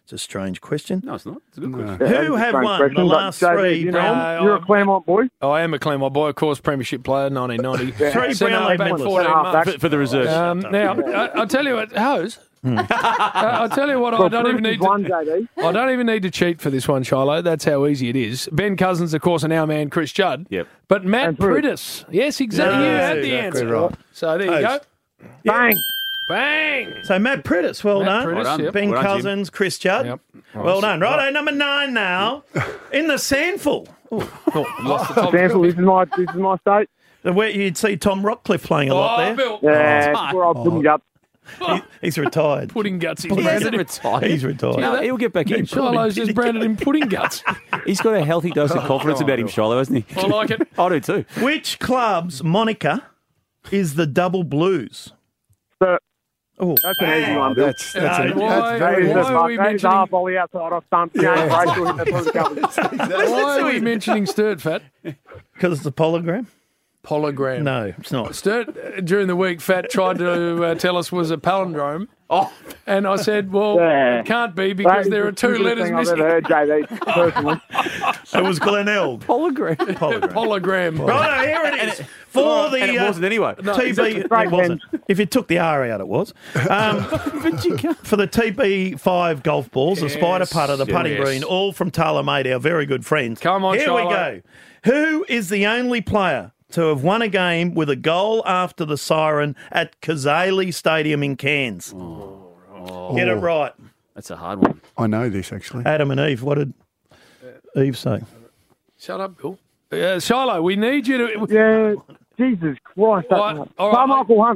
It's a strange question. No, it's not. It's a good question. Who have won the last three? You're a Claremont boy. I am a Claremont boy, of course, premiership player, 1990. Three So, no, Brownlow back medalists. 14 months. For the reserve. Now, I'll tell you what, Hose. I'll tell you what, I don't even need to cheat for this one, Shiloh. That's how easy it is. Ben Cousins, of course, and our man Chris Judd. Yep. But Matt Priddis. Yes, exactly. You had the exactly answer. right. So there you go. Bang. Bang. So Matt Priddis, well Matt done. Priddis, yep. Ben Well done, Jim. Cousins, Chris Judd. Yep. Well done. Righto, number 9 now. In the Sandful. Lost the top. Sample, this is my state. Where you'd see Tom Rockcliffe playing a lot there. Bill. Yeah, where I put me up. He's retired. Pudding guts. He hasn't retired. He's retired. No, he'll get back in. Shiloh's just branded him pudding guts. He's got a healthy dose of confidence about him, Shiloh, hasn't he? I like it. I do too. Which club's moniker is the Double Blues? Oh, That's an easy one, Bill. That's why very are we mentioning? half volley outside off stump. Why are we mentioning Sturt, Fat? because it's a polygram? Polygram. No, it's not. Sturt, during the week, Fat tried to tell us was a palindrome. And I said, well, it can't be because there are 2 letters missing. I've ever heard, JD, personally. It was Glenelg. Polygram. Right, here it is. For the And it wasn't anyway. TB, it wasn't. If you took the R out, it was. But you can't. For the TB5 golf balls, the Spider Putter, the putting yes. green, all from TaylorMade, our very good friends. Come on, Here we Shiloh. go. Who is the only player to have won a game with a goal after the siren at Kazali Stadium in Cairns? Get it right. That's a hard one. I know this, actually. Adam and Eve, what did Eve say? Shut up, Bill. Shiloh, we need you to... Yeah, Jesus Christ. All right. Carmichael Hunt.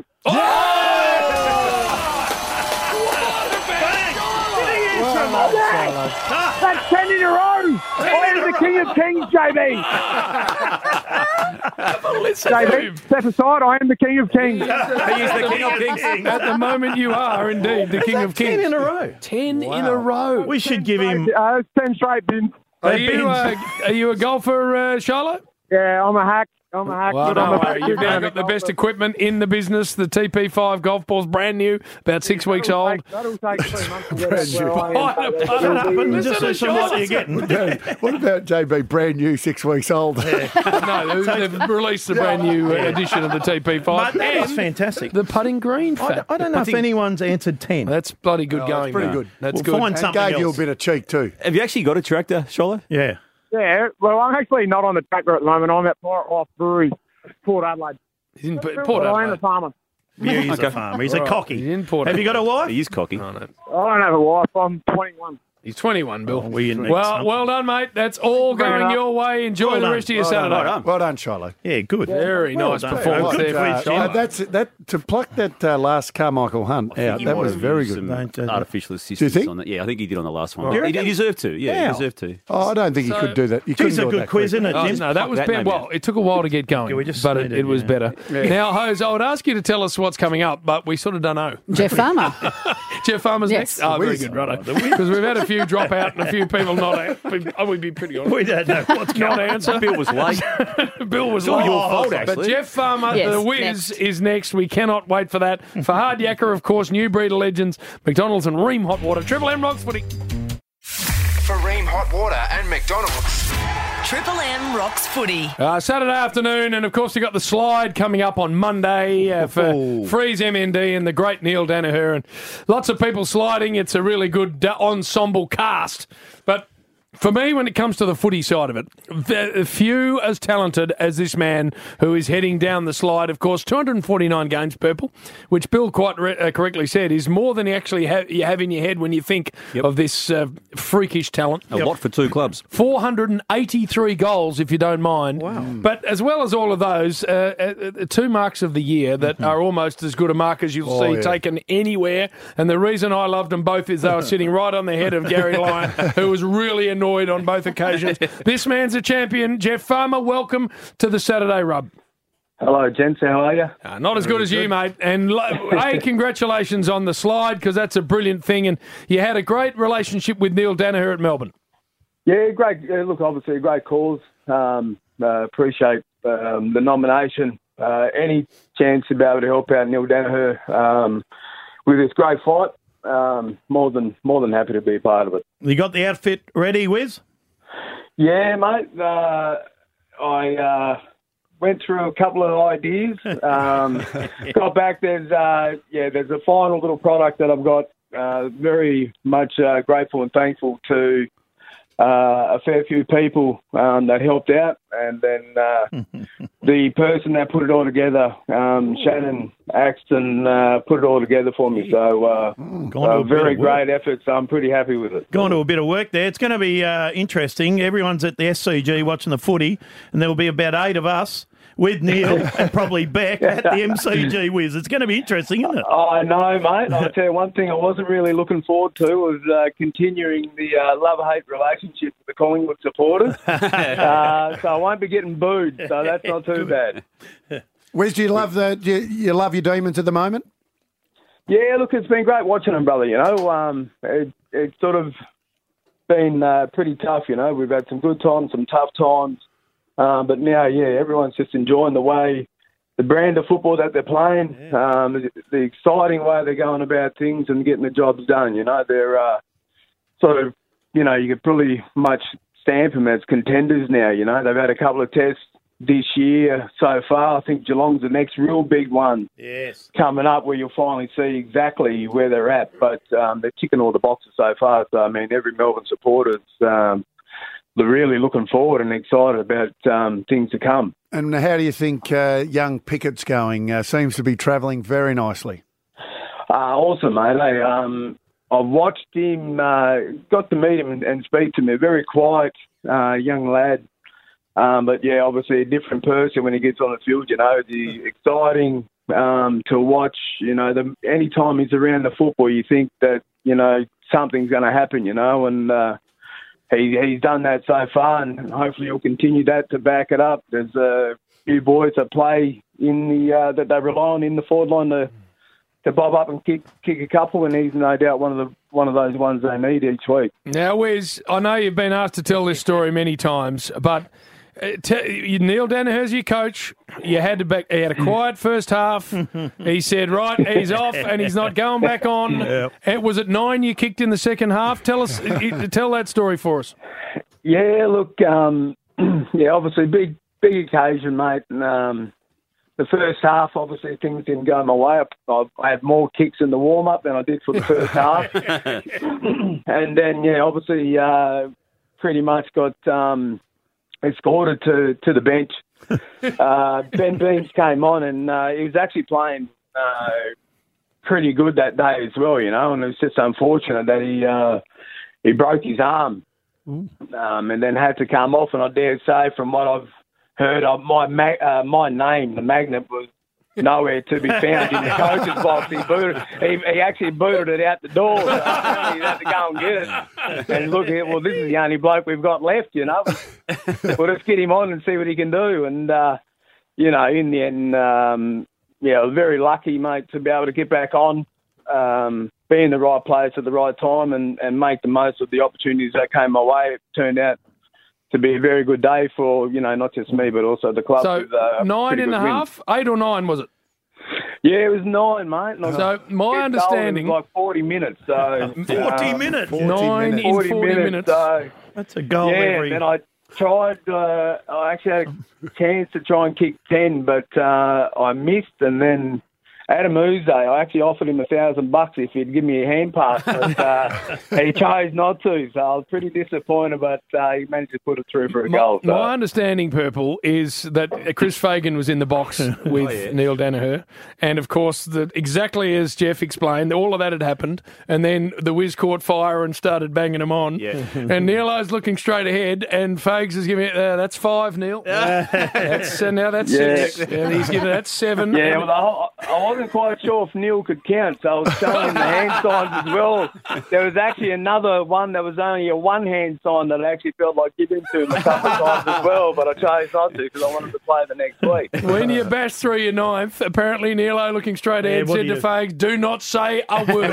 That's 10 in a row. I am the King of Kings, JB. JB, step aside. I am the King of Kings. He is the King of Kings. At the moment, you are indeed the King of Kings. 10 in a row. 10 in a row. We should give him... 10 straight bins. Are you a golfer, Shiloh? Yeah, I'm a hack. Well, don't worry. You've now got the best equipment in the business. The TP5 golf ball's brand new, about 6 weeks old. That'll take 3 months to get it where I am. Just listen what you're getting. What about JB, brand new, 6 weeks old? No, they've released a brand new edition of the TP5. But that is And fantastic. the putting green, Fat. I don't know if anyone's answered 10. That's bloody good going. pretty mate. good. That's We'll good. find And something gave you a else. bit of cheek, too. Have you actually got a tractor, Shiloh? Yeah. Yeah, well, I'm actually not on the tractor at the moment. I'm at Pirate Life Brewery, Port Adelaide. He's in Port But I am a Adelaide. farmer. Yeah, he's a farmer. He's a cocky. He's in Port Have you got a wife? He is cocky. No, no. I don't have a wife. I'm 21. He's 21, Bill. we need well, something. well done, mate. That's all going enough. your way. Enjoy Well the done. rest of your Well done. Saturday. Well done, Shiloh. Yeah, good. Very Well nice done. performance Good there for for you, Shiloh. That's to pluck that last Carmichael Hunt out. That was very good. Some artificial assistance think? on that. Yeah, I think he did on the last one. You He reckon? deserved to. Yeah, How? he deserved to. Oh, I don't think he could do that. You couldn't Geez, a do it good that quiz, quick. isn't it, Oh, Jim? no, that was That better. name, Well, it took a while to get going, Yeah, we just but needed, it was yeah. better. Now, Hose, I would ask you to tell us what's coming up, but we sort of don't know. Jeff Farmer. Jeff Farmer's Yes. next. Oh, very Whiz. good, right? Because we've had a few drop out and a few people not out. I would be pretty honest. We don't know what's Not going on. answer. Bill was late. Bill was It's all late. your fault, But actually. Jeff Farmer, Yes, the whiz, next. is next. We cannot wait for that. Fahad Yacker, of course, new breed of legends, McDonald's and Ream Hot Water. Triple M Rocks Footy. For Ream Hot Water and McDonald's. Triple M rocks footy. Saturday afternoon, and of course, you got the slide coming up on Monday for Freeze MND and the great Neil Danaher. And lots of people sliding. It's a really good ensemble cast. But for me, when it comes to the footy side of it, few as talented as this man who is heading down the slide. Of course, 249 games, Purple, which Bill quite correctly said is more than you actually you have in your head when you think of this freakish talent. A lot for 2 clubs. 483 goals, if you don't mind. Wow. But as well as all of those, 2 marks of the year that are almost as good a mark as you'll see taken anywhere. And the reason I loved them both is they were sitting right on the head of Gary Lyon, who was really annoyed on both occasions. This man's a champion. Jeff Farmer, welcome to the Saturday Rub. Hello, gents. How are you? Not as good as you, mate. And, hey, congratulations on the slide, because that's a brilliant thing. And you had a great relationship with Neil Danaher at Melbourne. Yeah, great. Look, obviously a great cause. Appreciate the nomination. Any chance to be able to help out Neil Danaher with this great fight. more than happy to be a part of it. You got the outfit ready, Wiz? Yeah, mate. I went through a couple of ideas. Got back. There's a final little product that I've got. Very much grateful and thankful to a fair few people that helped out, and then the person that put it all together, Shannon Axton, put it all together for me. So very great effort. So I'm pretty happy with it. Gone to a bit of work there. It's going to be interesting. Everyone's at the SCG watching the footy, and there will be about 8 of us with Neil and probably Beck at the MCG Wiz. It's going to be interesting, isn't it? I know, mate. I'll tell you one thing I wasn't really looking forward to was continuing the love-hate relationship with the Collingwood supporters. So I won't be getting booed, so that's not too bad. Wiz, do you love you love your Demons at the moment? Yeah, look, it's been great watching them, brother. You know, it's sort of been pretty tough. You know, we've had some good times, some tough times. But now, everyone's just enjoying the brand of football that they're playing, the exciting way they're going about things and getting the jobs done. You know, they're sort of, you could pretty much stamp them as contenders now. You know, they've had a couple of tests this year so far. I think Geelong's the next real big one coming up where you'll finally see exactly where they're at. But they're ticking all the boxes so far. So, I mean, every Melbourne supporter's they're really looking forward and excited about things to come. And how do you think young Pickett's going? Seems to be travelling very nicely. Awesome, mate. I've watched him, got to meet him and speak to him. A very quiet young lad. But, obviously a different person when he gets on the field. You know, the exciting to watch. You know, any time he's around the football, you think that, something's going to happen, and he's done that so far, and hopefully he'll continue that to back it up. There's a few boys that play in the that they rely on in the forward line to bob up and kick a couple, and he's no doubt one of those ones they need each week. Now, Wes, I know you've been asked to tell this story many times, but Neil Daniher's your coach. You had to he had a quiet first half. He said, right, he's off and he's not going back on. Yep. Was it 9 you kicked in the second half? Tell that story for us. Yeah, look, obviously big occasion, mate. And, the first half, obviously, things didn't go my way. I had more kicks in the warm-up than I did for the first half. And then, obviously, pretty much got escorted to the bench. Ben Beams came on, and he was actually playing pretty good that day as well, and it was just unfortunate that he broke his arm and then had to come off. And I dare say, from what I've heard, my name, the magnet, was nowhere to be found in the coach's box. He actually booted it out the door. So he had to go and get it. And look, this is the only bloke we've got left, Well, let's get him on and see what he can do. And, in the end, I was very lucky, mate, to be able to get back on, be in the right place at the right time and make the most of the opportunities that came my way. It turned out to be a very good day for, not just me, but also the club. So, 9.5, 8 or 9, was it? Yeah, it was 9, mate. So, my understanding... It was like 40 minutes. So 40 minutes? 9 in 40 minutes. So, that's a goal every... and I tried... I actually had a chance to try and kick 10, but I missed, and then... Adam Uze, I actually offered him $1,000 if he'd give me a hand pass, but he chose not to. So I was pretty disappointed, but he managed to put it through for a goal. So. My understanding, Purple, is that Chris Fagan was in the box with Neil Daniher, and of course, exactly as Jeff explained, all of that had happened, and then the Wiz caught fire and started banging him on. Yeah. And Neil's looking straight ahead, and Fags is giving that's 5, Neil. Now that's 6. And he's giving that's 7. Yeah, well, I wasn't quite sure if Neil could count, so I was showing him the hand signs as well. There was actually another one that was only a one-hand sign that I actually felt like giving to him a couple of times as well, but I chose not to because I wanted to play the next week. When you bashed through your 9th, apparently Neilo, looking straight ahead, said to Fags, do not say a word.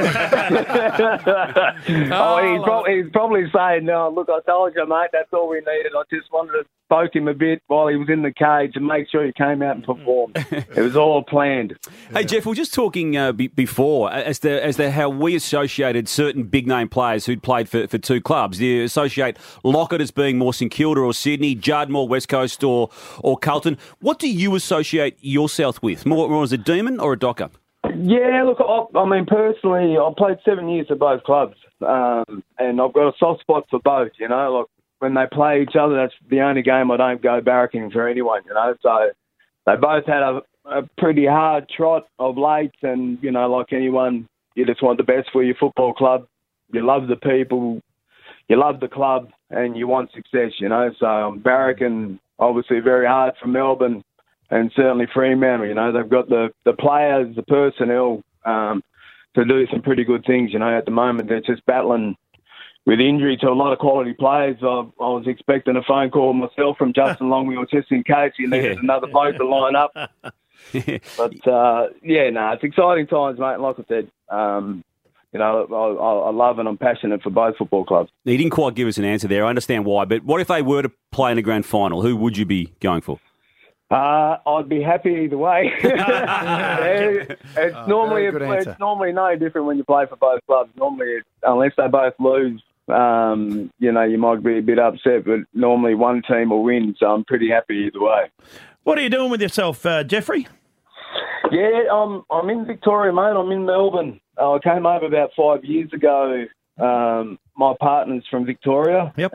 He's probably saying, no, look, I told you, mate, that's all we needed. I just wanted to poke him a bit while he was in the cage and make sure he came out and performed. It was all planned. Hey, Jeff, we were just talking before as to how we associated certain big-name players who'd played for two clubs. Do you associate Lockett as being more St Kilda or Sydney, Judd more West Coast or Carlton? What do you associate yourself with? More as a Demon or a Docker? Yeah, look, I mean, personally, I played 7 years at both clubs, and I've got a soft spot for both, you know. Like, when they play each other, that's the only game I don't go barracking for anyone, you know. So they both had a pretty hard trot of late, and, you know, like anyone, you just want the best for your football club. You love the people, you love the club, and you want success, you know. So I'm barracking, obviously, very hard for Melbourne and certainly Fremantle. You know, they've got the players, the personnel to do some pretty good things, you know. At the moment, they're just battling with injury to a lot of quality players. I was expecting a phone call myself from Justin Longmuir just in case he needed another bloke to line up. But, it's exciting times, mate. Like I said, you know, I love and I'm passionate for both football clubs. You didn't quite give us an answer there. I understand why, but what if they were to play in the grand final? Who would you be going for? I'd be happy either way. It's normally no different when you play for both clubs. Normally, unless they both lose, you know, you might be a bit upset, but normally one team will win, so I'm pretty happy either way. What are you doing with yourself, Jeffrey? Yeah, I'm in Victoria, mate. I'm in Melbourne. I came over about 5 years ago. My partner's from Victoria. Yep.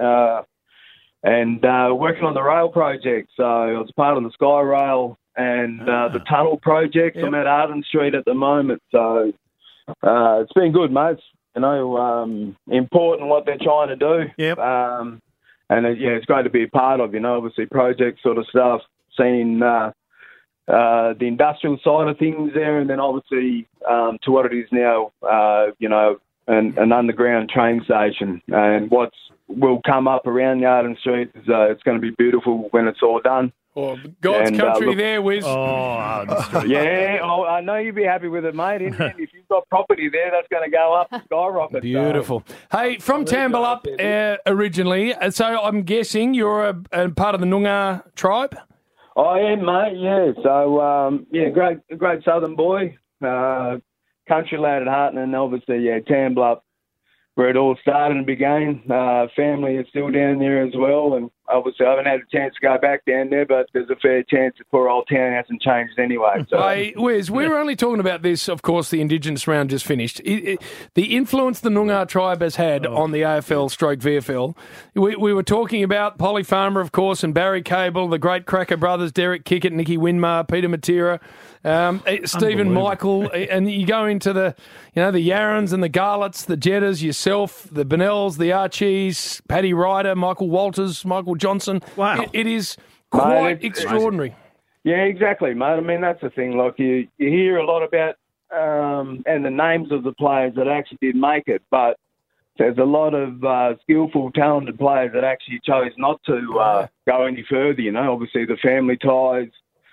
And working on the rail project. So I was part of the Sky Rail and the tunnel project. Yep. I'm at Arden Street at the moment. So it's been good, mate. It's, you know, important what they're trying to do. Yep. And it's great to be a part of, you know, obviously project sort of stuff, seeing the industrial side of things there, and then obviously to what it is now, you know, an underground train station. And what will come up around Arden Street is it's going to be beautiful when it's all done. Oh, God's country there, Wiz. Yeah, I know you'd be happy with it, mate. If you've got property there, that's going to go up skyrocket. Beautiful. Hey, from Tambalup originally, so I'm guessing you're a part of the Noongar tribe? I am, mate, yeah. So, great southern boy, country lad at heart, and obviously, Tambalup, where it all started and began. Family is still down there as well, and obviously I haven't had a chance to go back down there, but there's a fair chance the poor old town hasn't changed anyway. So. Hey, Wes, we were only talking about this, of course, the Indigenous round just finished. The influence the Noongar tribe has had on the AFL/VFL. We were talking about Polly Farmer, of course, and Barry Cable, the great Cracker brothers, Derek Kickett, Nicky Winmar, Peter Matera, Stephen Michael, and you go into the Yarrans and the Garlets, the Jettas, yourself, the Bennells, the Archies, Paddy Ryder, Michael Walters, Michael Johnson. Wow. It is quite extraordinary. Yeah, exactly, mate. I mean, that's the thing. Like, you hear a lot about and the names of the players that actually did make it, but there's a lot of skillful, talented players that actually chose not to go any further, you know. Obviously, the family ties,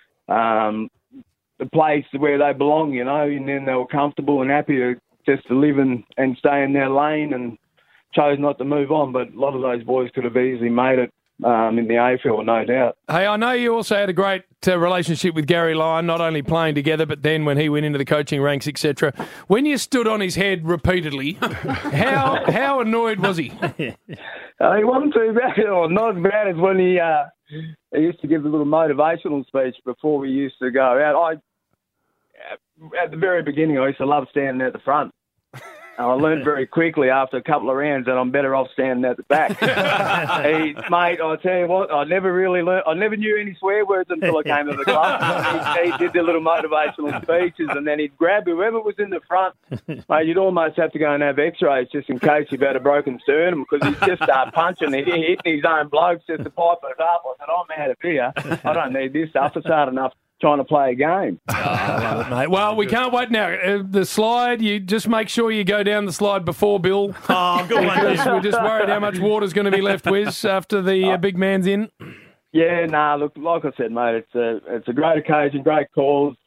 the place where they belong, you know, and then they were comfortable and happy to just to live and stay in their lane and chose not to move on. But a lot of those boys could have easily made it in the AFL, no doubt. Hey, I know you also had a great relationship with Gary Lyon, not only playing together, but then when he went into the coaching ranks, etc. When you stood on his head repeatedly, how annoyed was he? He wasn't too bad, or not as bad as when he used to give a little motivational speech before we used to go out. At the very beginning, I used to love standing at the front. I learned very quickly after a couple of rounds that I'm better off standing at the back. Mate, I tell you what, I never knew any swear words until I came to the club. He did the little motivational speeches, and then he'd grab whoever was in the front. Mate, you'd almost have to go and have x-rays just in case you've had a broken sternum, because he'd just start punching, hitting his own blokes just to pipe it up. I said, I'm out of here. I don't need this stuff. It's hard enough trying to play a game. I love it, mate. Well, we can't wait now. The slide, you just make sure you go down the slide before Bill. Oh, good one. We're just worried how much water's going to be left, Wiz, after the big man's in. Yeah, look, like I said, mate, it's a great occasion, great cause.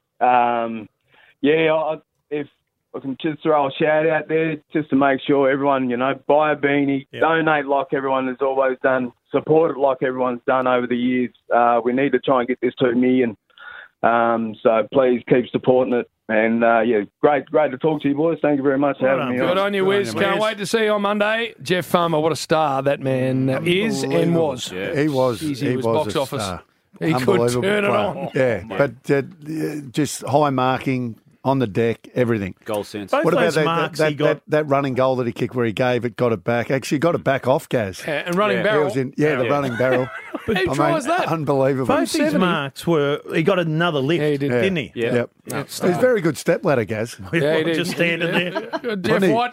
If I can just throw a shout out there just to make sure everyone, you know, buy a beanie, donate like everyone has always done, support it like everyone's done over the years. We need to try and get this to 1 million. So please keep supporting it. And, great to talk to you, boys. Thank you very much for having me Good on you, Wiz. Good on you, Can't wait to see you on Monday. Jeff Farmer, what a star that man is and was. Yeah. He was. Jeez, he was was box a office. Star. He could Unbelievable turn it player. on. Yeah, but just high marking on the deck, everything. Goal sense. Both What about those marks he got. that running goal that he kicked where he got it back? Actually, got it back off, Gaz. Yeah, and running He barrel. was in, the running barrel. Who tries that? Unbelievable. Both his marks were. He got another lift, Yeah, he did. didn't he? Yeah. Yep. He's a very good step ladder, Gaz. Yeah, he did. Just standing there. Jeff Wasn't he? White.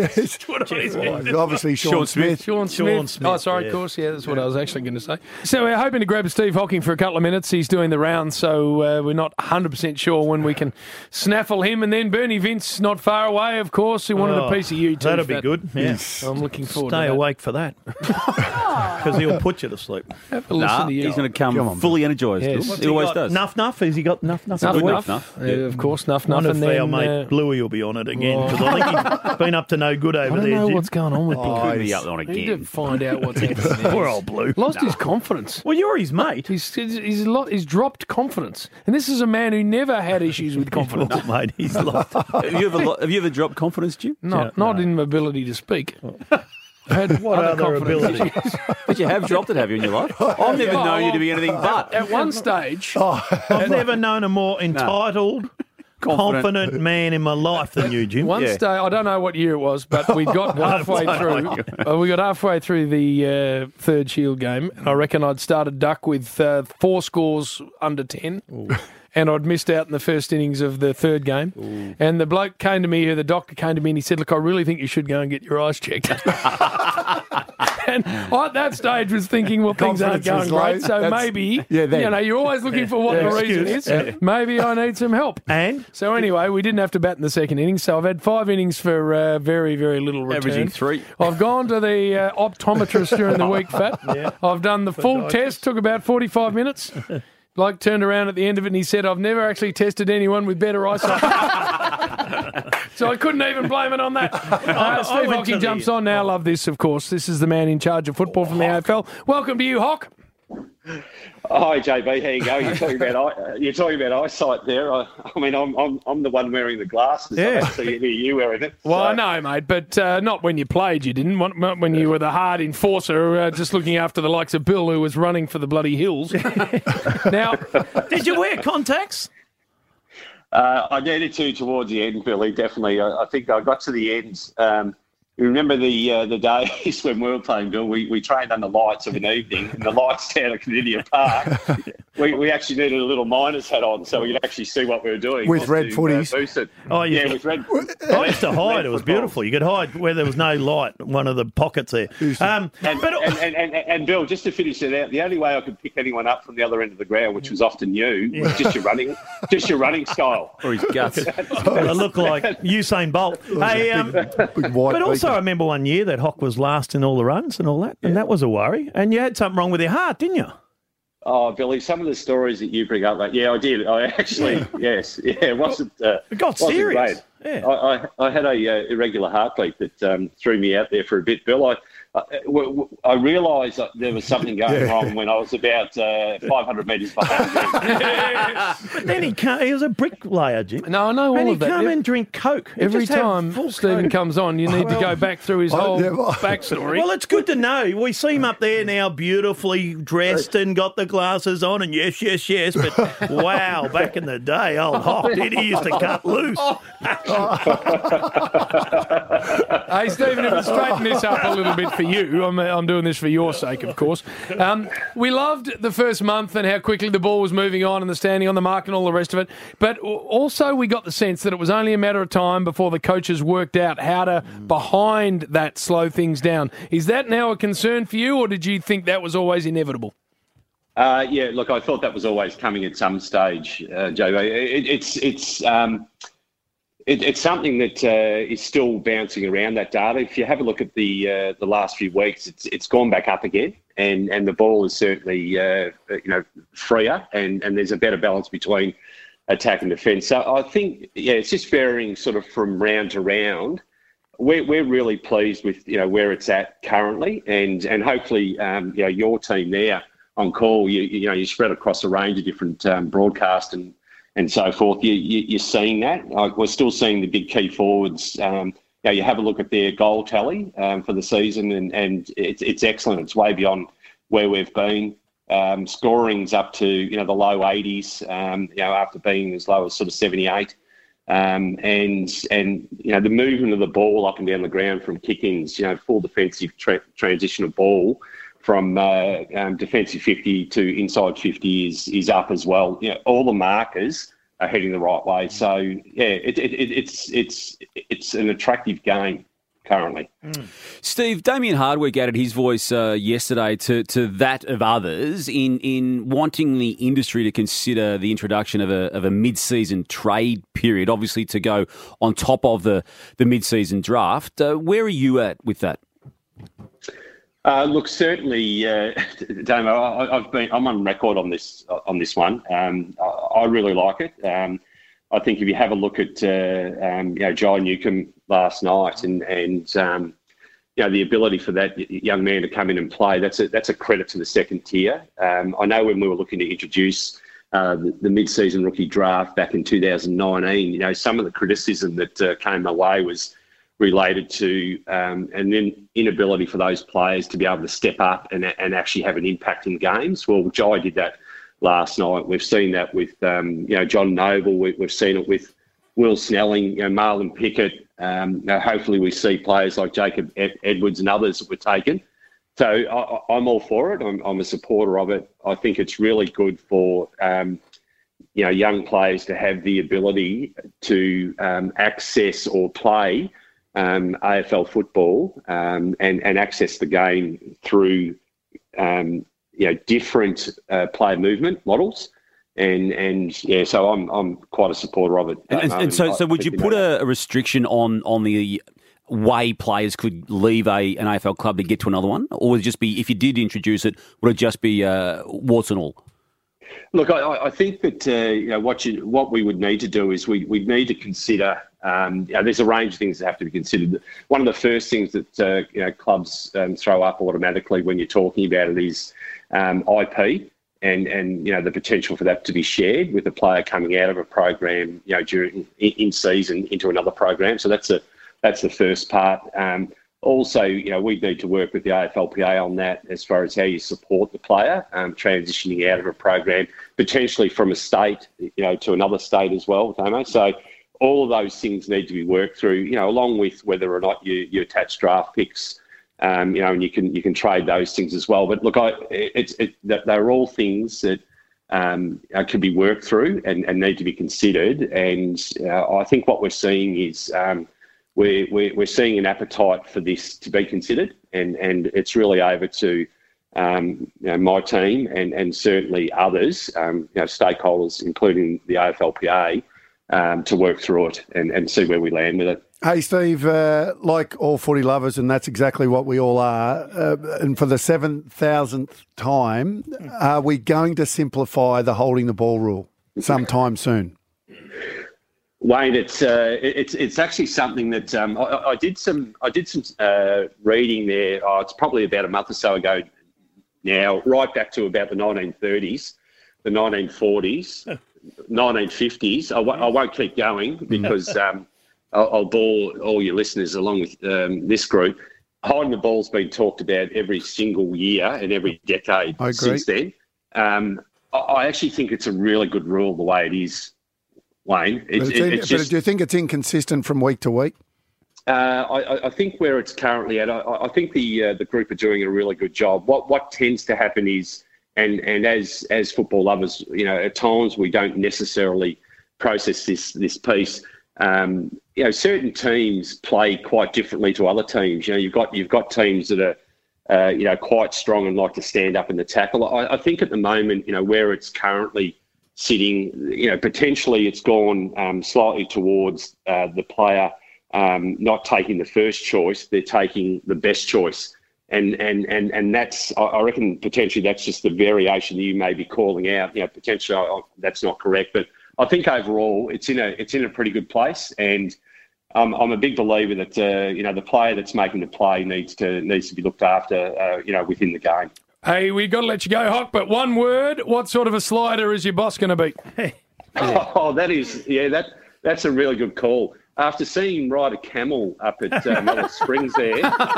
Obviously, Sean Smith. Sean Smith. Oh, sorry, of course. Yeah, that's what I was actually going to say. So we're hoping to grab Steve Hocking for a couple of minutes. He's doing the round, so we're not 100% sure when we can snaffle him. And then Bernie Vince, not far away, of course, who wanted a piece of you too. That'll be good. Yeah. I'm looking forward to Stay that. awake for that. Because he'll put you to sleep. Have a listen to you. He's going to come fully energized. Yes. He always does. Nuff. Has he got nuff? Nuff, Good nuff. enough. Of course, nuff. Wonder And if our then, mate Bluey will be on it again, because I think he's been up to no good over I don't there, know Jim. what's going on with Blue. Could be up on Need to again. find out what's happening. Poor old Blue. Lost his confidence. Well, you're his mate. He's dropped confidence, and this is a man who never had issues with confidence. Oh, mate, he's lost. Have you ever dropped confidence, Jim? Not in ability to speak. I had What other confidence ability? issues. But you have dropped it, have you, in your life? I've never known you to be anything but. At one stage, I've never known a more entitled, confident man in my life than you, Jim. one stage, I don't know what year it was, but we got halfway through. We got halfway through the third Shield game, and I reckon I'd started duck with 4 scores under 10. And I'd missed out in the first innings of the third game. Ooh. And the bloke came to me, the doctor came to me, and he said, "Look, I really think you should go and get your eyes checked." And I, at that stage, was thinking, well, things aren't going great, so maybe, you're always looking for what the reason is. Yeah. Maybe I need some help. And? So anyway, we didn't have to bat in the second innings, so I've had 5 innings for very, very little return. Averaging 3. I've gone to the optometrist during the week, Fat. Yeah. I've done the full test, took about 45 minutes. Bloke turned around at the end of it and he said, "I've never actually tested anyone with better eyesight." So I couldn't even blame it on that. Steve Hocking jumps on now. Love this, of course. This is the man in charge of football from the AFL. Welcome to you, Hock. Hi, JB. How you going? You're talking about eyesight there. I mean, I'm the one wearing the glasses. Yeah. I don't see any of you wearing it. Well, I know, mate, but not when you played. You didn't. Not when you were the hard enforcer, just looking after the likes of Bill, who was running for the bloody hills. Now, did you wear contacts? I needed to towards the end, Billy. Definitely. I think I got to the end. You remember the days when we were playing, Bill? We trained under lights of an evening, and the lights down at Canadian Park. We actually needed a little miner's hat on so we could actually see what we were doing. With red footies. Boost it. Oh, yeah. With red. I used to hide. It was beautiful. You could hide where there was no light, one of the pockets there. And Bill, just to finish it out, the only way I could pick anyone up from the other end of the ground, which was often you, was just your running style. Or his guts. I look like Usain Bolt. Hey, but also I remember one year that Hock was last in all the runs and all that, and that was a worry. And you had something wrong with your heart, didn't you? Oh, Billy, some of the stories that you bring up, I did. I actually, yes. Yeah, it wasn't... it got serious. Great. Yeah. I had a irregular heartbeat that threw me out there for a bit, Bill. I realised that there was something going wrong when I was about 500 metres behind him. But then he was a bricklayer, Jim. No, I know all of that. And he'd come and drink Coke. Every time Stephen comes on, you need to go back through his whole backstory. Well, it's good to know. We see him up there now, beautifully dressed and got the glasses on, and yes. But wow, back in the day, old Hock, he used to cut loose. Hey, Stephen, if we straighten this up a little bit for you, I'm doing this for your sake, of course. We loved the first month and how quickly the ball was moving on and the standing on the mark and all the rest of it. But also we got the sense that it was only a matter of time before the coaches worked out how to, behind that, slow things down. Is that now a concern for you, or did you think that was always inevitable? Yeah, look, I thought that was always coming at some stage, JB. It's something that is still bouncing around, that data. If you have a look at the last few weeks, it's gone back up again, and the ball is certainly freer, and there's a better balance between attack and defence. So I think it's just varying sort of from round to round. We're really pleased with where it's at currently, and hopefully your team there on call, you spread across a range of different broadcasts and so forth. You're seeing that. We're still seeing the big key forwards. You have a look at their goal tally for the season, and it's excellent. It's way beyond where we've been. Scoring's up to the low 80s. After being as low as sort of 78. And the movement of the ball up and down the ground from kick-ins, full defensive transition of ball from defensive 50 to inside 50 is up as well. All the markers are heading the right way. So it's an attractive game currently. Steve, Damien Hardwick added his voice yesterday to that of others in wanting the industry to consider the introduction of a mid-season trade period, obviously to go on top of the mid-season draft. Where are you at with that? Look, certainly, Damo, I'm on record on this one. I really like it. I think if you have a look at Jai Newcomb last night and the ability for that young man to come in and play, that's a credit to the second tier. I know when we were looking to introduce the mid-season rookie draft back in 2019, some of the criticism that came my way was related to an inability for those players to be able to step up and actually have an impact in games. Well, Jai did that last night. We've seen that with John Noble. We've seen it with Will Snelling, Marlon Pickett. Hopefully we see players like Jacob Edwards and others that were taken. So I'm all for it. I'm a supporter of it. I think it's really good for young players to have the ability to access or play AFL football and access the game through different player movement models. So I'm quite a supporter of it. And so would you put a restriction on the way players could leave an AFL club to get to another one? Or would it just be, if you did introduce it, would it just be warts and all? Look, I think that what we would need to do is we'd need to consider. There's a range of things that have to be considered. One of the first things that clubs throw up automatically when you're talking about it is IP and the potential for that to be shared with a player coming out of a program during in season into another program. So that's the first part. Also, we need to work with the AFLPA on that as far as how you support the player transitioning out of a program, potentially from a state, to another state as well, Damo. So all of those things need to be worked through, along with whether or not you attach draft picks, and you can trade those things as well. But look, they're all things that can be worked through and need to be considered. And I think what we're seeing is we're seeing an appetite for this to be considered, and it's really over to my team and certainly others, stakeholders, including the AFLPA, to work through it and see where we land with it. Hey, Steve, like all footy lovers, and that's exactly what we all are, and for the 7,000th time, are we going to simplify the holding the ball rule sometime soon? Wayne, it's actually something that I did some reading there. It's probably about a month or so ago now, right back to about the 1930s, the 1940s, 1950s. I won't keep going because I'll bore all your listeners along with this group. Holding the ball's been talked about every single year and every decade since then. I actually think it's a really good rule the way it is, Wayne. But do you think it's inconsistent from week to week? I think where it's currently at, I think the group are doing a really good job. What tends to happen is, and as football lovers, at times we don't necessarily process this piece. Certain teams play quite differently to other teams. You've got teams that are quite strong and like to stand up in the tackle. I think at the moment, where it's currently sitting, potentially it's gone slightly towards the player not taking the first choice, they're taking the best choice. And that's, I reckon, potentially that's just the variation that you may be calling out. Potentially that's not correct, but I think overall it's in a pretty good place. And I'm a big believer that the player that's making the play needs to be looked after, within the game. Hey, we got to let you go, Hock, but one word, what sort of a slider is your boss going to be? Oh, that's a really good call. After seeing him ride a camel up at Melbourne Springs there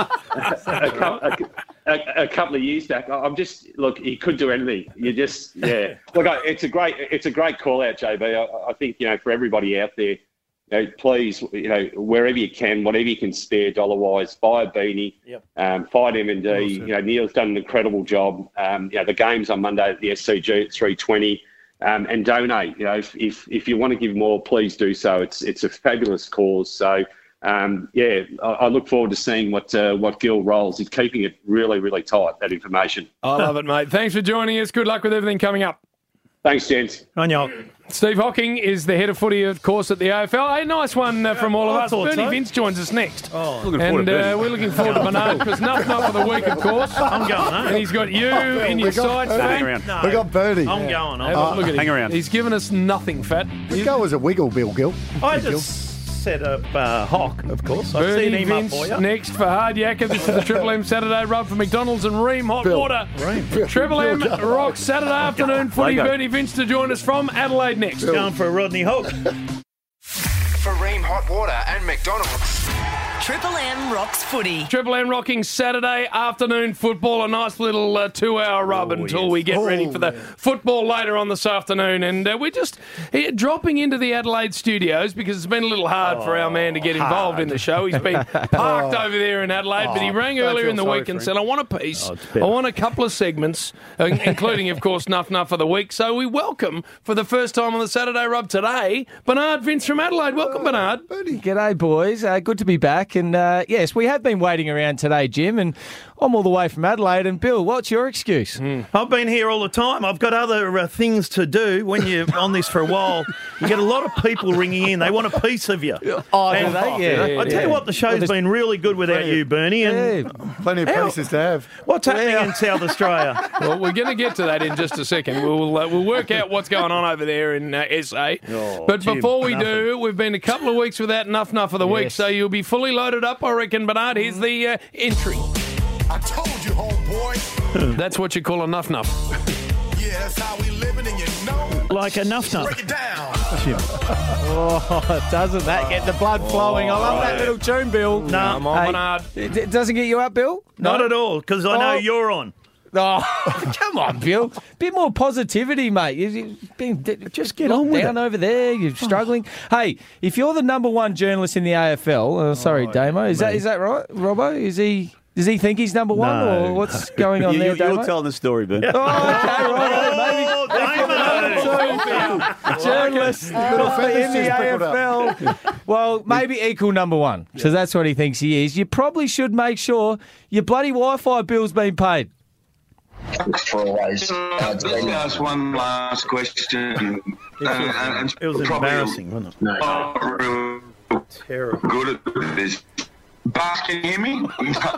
a couple of years back, look, he could do anything. Look, it's a great call out, JB. I think, for everybody out there, please, wherever you can, whatever you can spare dollar-wise, buy a beanie, fight M&D. Neil's done an incredible job. The game's on Monday at the SCG at 3:20, and donate. If you want to give more, please do so. It's a fabulous cause. So, I look forward to seeing what Gil rolls. He's keeping it really, really tight, that information. I love it, mate. Thanks for joining us. Good luck with everything coming up. Thanks, gents. On you. Steve Hocking is the head of footy, of course, at the AFL. A nice one from all of us. Bernie Vince joins us next. Looking forward to Bernie. We're looking forward to Bernard, because Nuff for the week, of course. I'm going, And he's got you in your sights. Hang around. We got Bernie. I'm going. Look at him. Hang around. He's given us nothing, Fat. We go as a wiggle, Bill Gill. I just set up Hock, of course. I've Bernie seen him up Vince for you. next for Hard Yakka. This is the Triple M Saturday Rub for McDonald's and Ream Hot Water. Triple M rocks Saturday afternoon footy. Bernie Vince to join us from Adelaide next. Going for Rodney Hook. For Ream Hot Water and McDonald's. Triple M rocks footy. Triple M rocking Saturday afternoon football. A nice little 2-hour rub until we get ready for the football later on this afternoon. And we're just dropping into the Adelaide studios because it's been a little hard for our man to get involved in the show. He's been parked over there in Adelaide, but he rang earlier in the week and said, I want a piece. I want a couple of segments, including, of course, Nuff of the week. So we welcome, for the first time on the Saturday Rub today, Bernard Vince from Adelaide. Welcome, Bernard. G'day, boys. Good to be back. And yes, we have been waiting around today, Jim, and I'm all the way from Adelaide. And Bill, what's your excuse? I've been here all the time. I've got other things to do. When you're on this for a while, you get a lot of people ringing in. They want a piece of you. Oh, do they? Yeah. I tell you what, the show's been really good without you, Bernie. And plenty of pieces to have. What's happening in South Australia? Well, we're going to get to that in just a second. We'll work out what's going on over there in SA. But Jim, before we do, we've been a couple of weeks without Nuff of the week, so you'll be fully loaded up, I reckon, Bernard. Here's the entry. I told you, homeboy. That's what you call a Nuff. Yeah, that's how we living, and you know. Like a Nuff. Break it down. Oh, doesn't that get the blood flowing? I love that little tune, Bill. No, Come on, Bernard. It doesn't get you up, Bill? Not at all, because I know you're on. Oh, come on, Bill. Bit more positivity, mate. You've been just get on with down it. over there. You're struggling. Hey, if you're the number one journalist in the AFL, sorry, Damo, is that right, Robbo? Does he think he's number one, or what's going on there, Damo? You're telling the story, Ben. Oh, okay, right, maybe. Journalist in the AFL. Well, maybe equal number one. So that's what he thinks he is. You probably should make sure your bloody Wi-Fi bill's been paid. For always. Let me ask one last question. It was embarrassing, wasn't it? No. Terrible. Good at this. Bucks, can you hear me?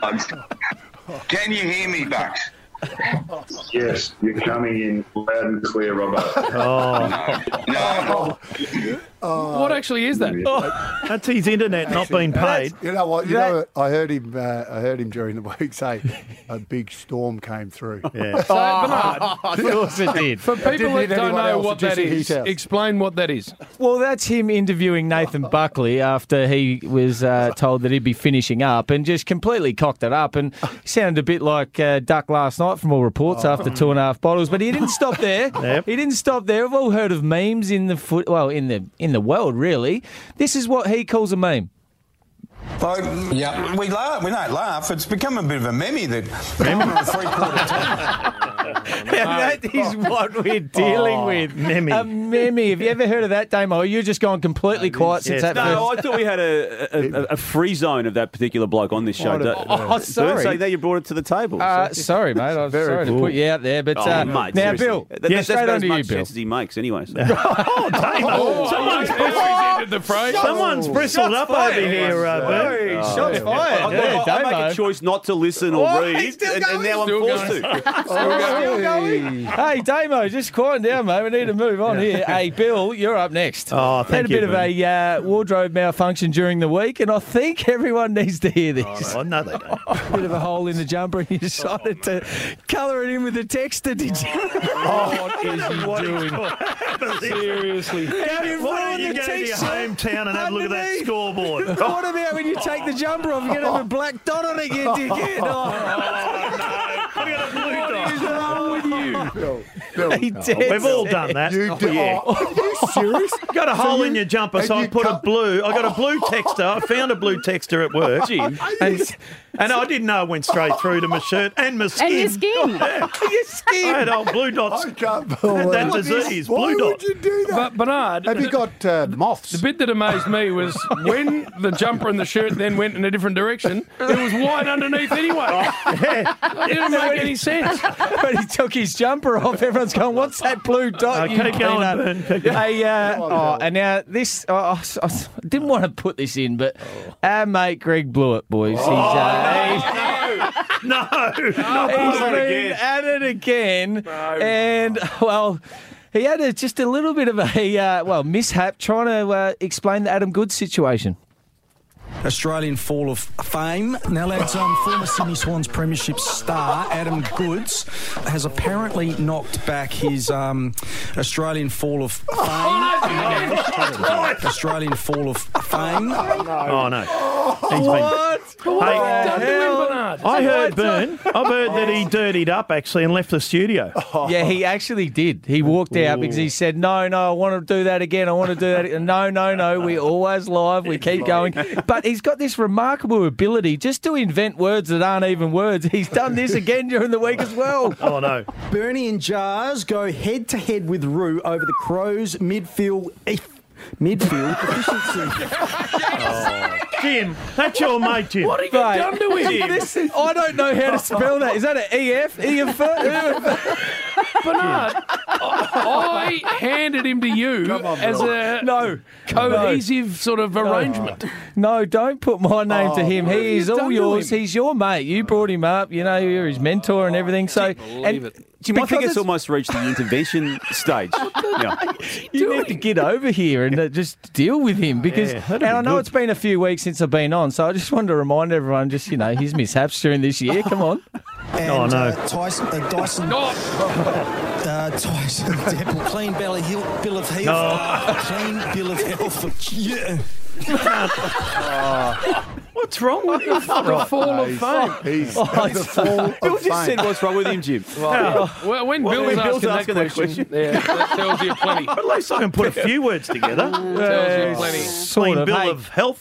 Can you hear me, Bucks? Yes, you're coming in loud and clear, Robert. No. What actually is that? That's his internet not being paid. You know what? I heard him. I heard him during the week say a big storm came through. Yeah. So, Bernard, Of course it did. for people that don't know what that is, explain what that is. Well, that's him interviewing Nathan Buckley after he was told that he'd be finishing up and just completely cocked it up and sounded a bit like Duck last night from all reports after 2.5 bottles. But he didn't stop there. He didn't stop there. We've all heard of memes in the world, really. This is what he calls a meme. Yeah, we laugh. We don't laugh. It's become a bit of a meme that on a 3/4 time. That is what we're dealing with. Meme. A meme. Have you ever heard of that, Damo? You're just gone completely quiet since that No, first... I thought we had a free zone of that particular bloke on this show. Sorry. So now you brought it to the table. Sorry, mate. I'm sorry to put you out there. But mate, now, seriously. Bill, That's straight about on as to you, much Bill. chance as he makes anyway. So. Someone's bristled up over here, Bert. Shots fired. I make a choice not to listen or read, and now I'm forced to. still going? Hey, Damo, just quiet down, mate. We need to move on here. Hey, Bill, you're up next. Oh, thank you. Had a bit of a wardrobe malfunction during the week, and I think everyone needs to hear this. Oh, no, they don't. Bit of a hole in the jumper, and you decided to colour it in with a texter, did you? What is he doing? Seriously. Why don't you go to your hometown and have a look at that scoreboard? What about when you take the jumper off, you get a black dot on it, you dickhead? Oh, no. I got a blue dot. What is wrong with you? Bill. We've all done that. You do. Yeah. Are you serious? Got a hole in your jumper, so I put a blue. I got a blue texter. I found a blue texter at work, Jim, and I didn't know it went straight through to my shirt and my skin. And your skin. Yeah. Your skin. I had old blue dots. I can't Had believe that it. disease, Why blue dot. would you do that? But Bernard, Have you got moths? the bit that amazed me was when the jumper and the shirt then went in a different direction, it was white underneath anyway. It didn't make any sense. When he took his jumper off, everyone's going, "What's that blue dot?" You Keep going, peanut?" Bern. Keep going. Hey, and now this, I didn't want to put this in, but our mate Greg Blewett, boys, No, he's been at it again, and well. He had just a little bit of a mishap trying to explain the Adam Goodes situation. Australian Fall of Fame. Now, lads, former Sydney Swans premiership star Adam Goodes has apparently knocked back his Australian Fall of Fame. Australian Fall of Fame. Oh, no. I heard Bern. I've heard that he dirtied up, actually, and left the studio. Yeah, he actually did. He walked out because he said, no, I want to do that again. I want to do that again. No. We always live. We keep going. But he's got this remarkable ability just to invent words that aren't even words. He's done this again during the week as well. Oh, no. Bernie and Jars go head-to-head with Roo over the Crows midfield efficiency. Jim, that's your mate, Jim. What have you done to him? I don't know how to spell that. Is that an EF? Bernard, I handed him to you as a cohesive sort of arrangement. No, don't put my name to him. He is all yours. him? He's your mate. You brought him up. You know, you're his mentor and everything. So, Jim, I think it's almost reached the intervention stage. You need to get over here and just deal with him because, and I know it's been a few weeks since I've been on, so I just wanted to remind everyone, just his mishaps during this year. Come on. And, Tyson. Dyson. Tyson Deppel, clean bill of health. Clean bill of health. Yeah. What's wrong with him? The Fall of Fame. He's the Fall of Bill just Fame. said what's wrong with him, Jim. Well, when Bill's asking that question, that tells you plenty. At least I can put a few words together. Tells you plenty. Clean bill of health.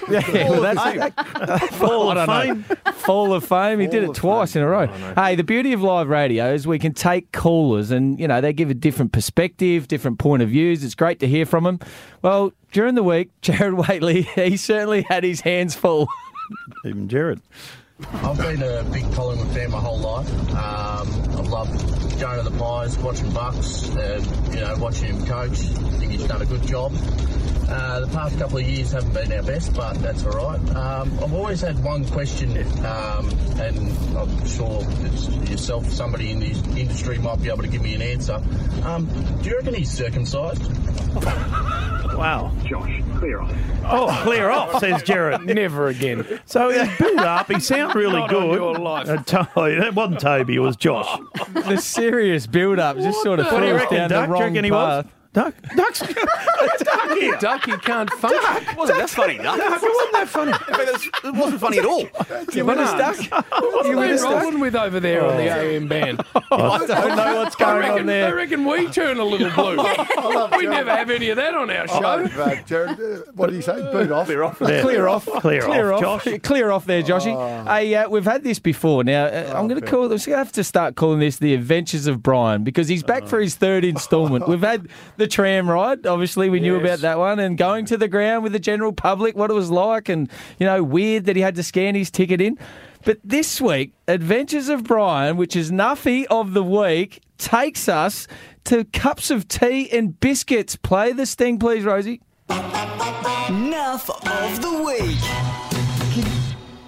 Fall of Fame. Fall of Fame. He did it twice in a row. Hey, the beauty of live radio is we can take callers and, they give a different perspective, different point of views. It's great to hear from them. Well, during the week, Jared Waitley, he certainly had his hands full. Even Jared. I've been a big Collingwood fan my whole life. I've loved going to the Pies, watching Bucks, watching him coach. I think he's done a good job. The past couple of years haven't been our best, but that's all right. I've always had one question, and I'm sure it's yourself, somebody in the industry might be able to give me an answer. Do you reckon he's circumcised? Wow. Josh, clear off. Oh, clear off, says Jared. Never again. So he's built up. He sounds really Not good. on your life. It wasn't Toby, it was Josh. The serious build-up just sort of What do you falls reckon, down Duck? the Do you wrong reckon he path. was? Duck's Duck here. Duck, you can't function. Wasn't that funny, Duck? It wasn't that funny. It wasn't funny at all. You with us, Duck? You with us, Duck? rolling with over there on the AM band? I don't know what's going on I there. reckon we turn a little blue. We never have any of that on our show. Jared, what did he say? Boot off. Clear off. Yeah. Clear off. Clear off, Josh. Clear off there, Joshy. Hey, we've had this before. Now, I'm going to have to start calling this The Adventures of Brian because he's back for his third instalment. We've had the tram ride. Obviously, we knew about that one. And going to the ground with the general public, what it was like. And, weird that he had to scan his ticket in. But this week, Adventures of Brian, which is Nuffy of the Week, takes us to cups of tea and biscuits. Play the sting, please, Rosie. Nuff of the Week.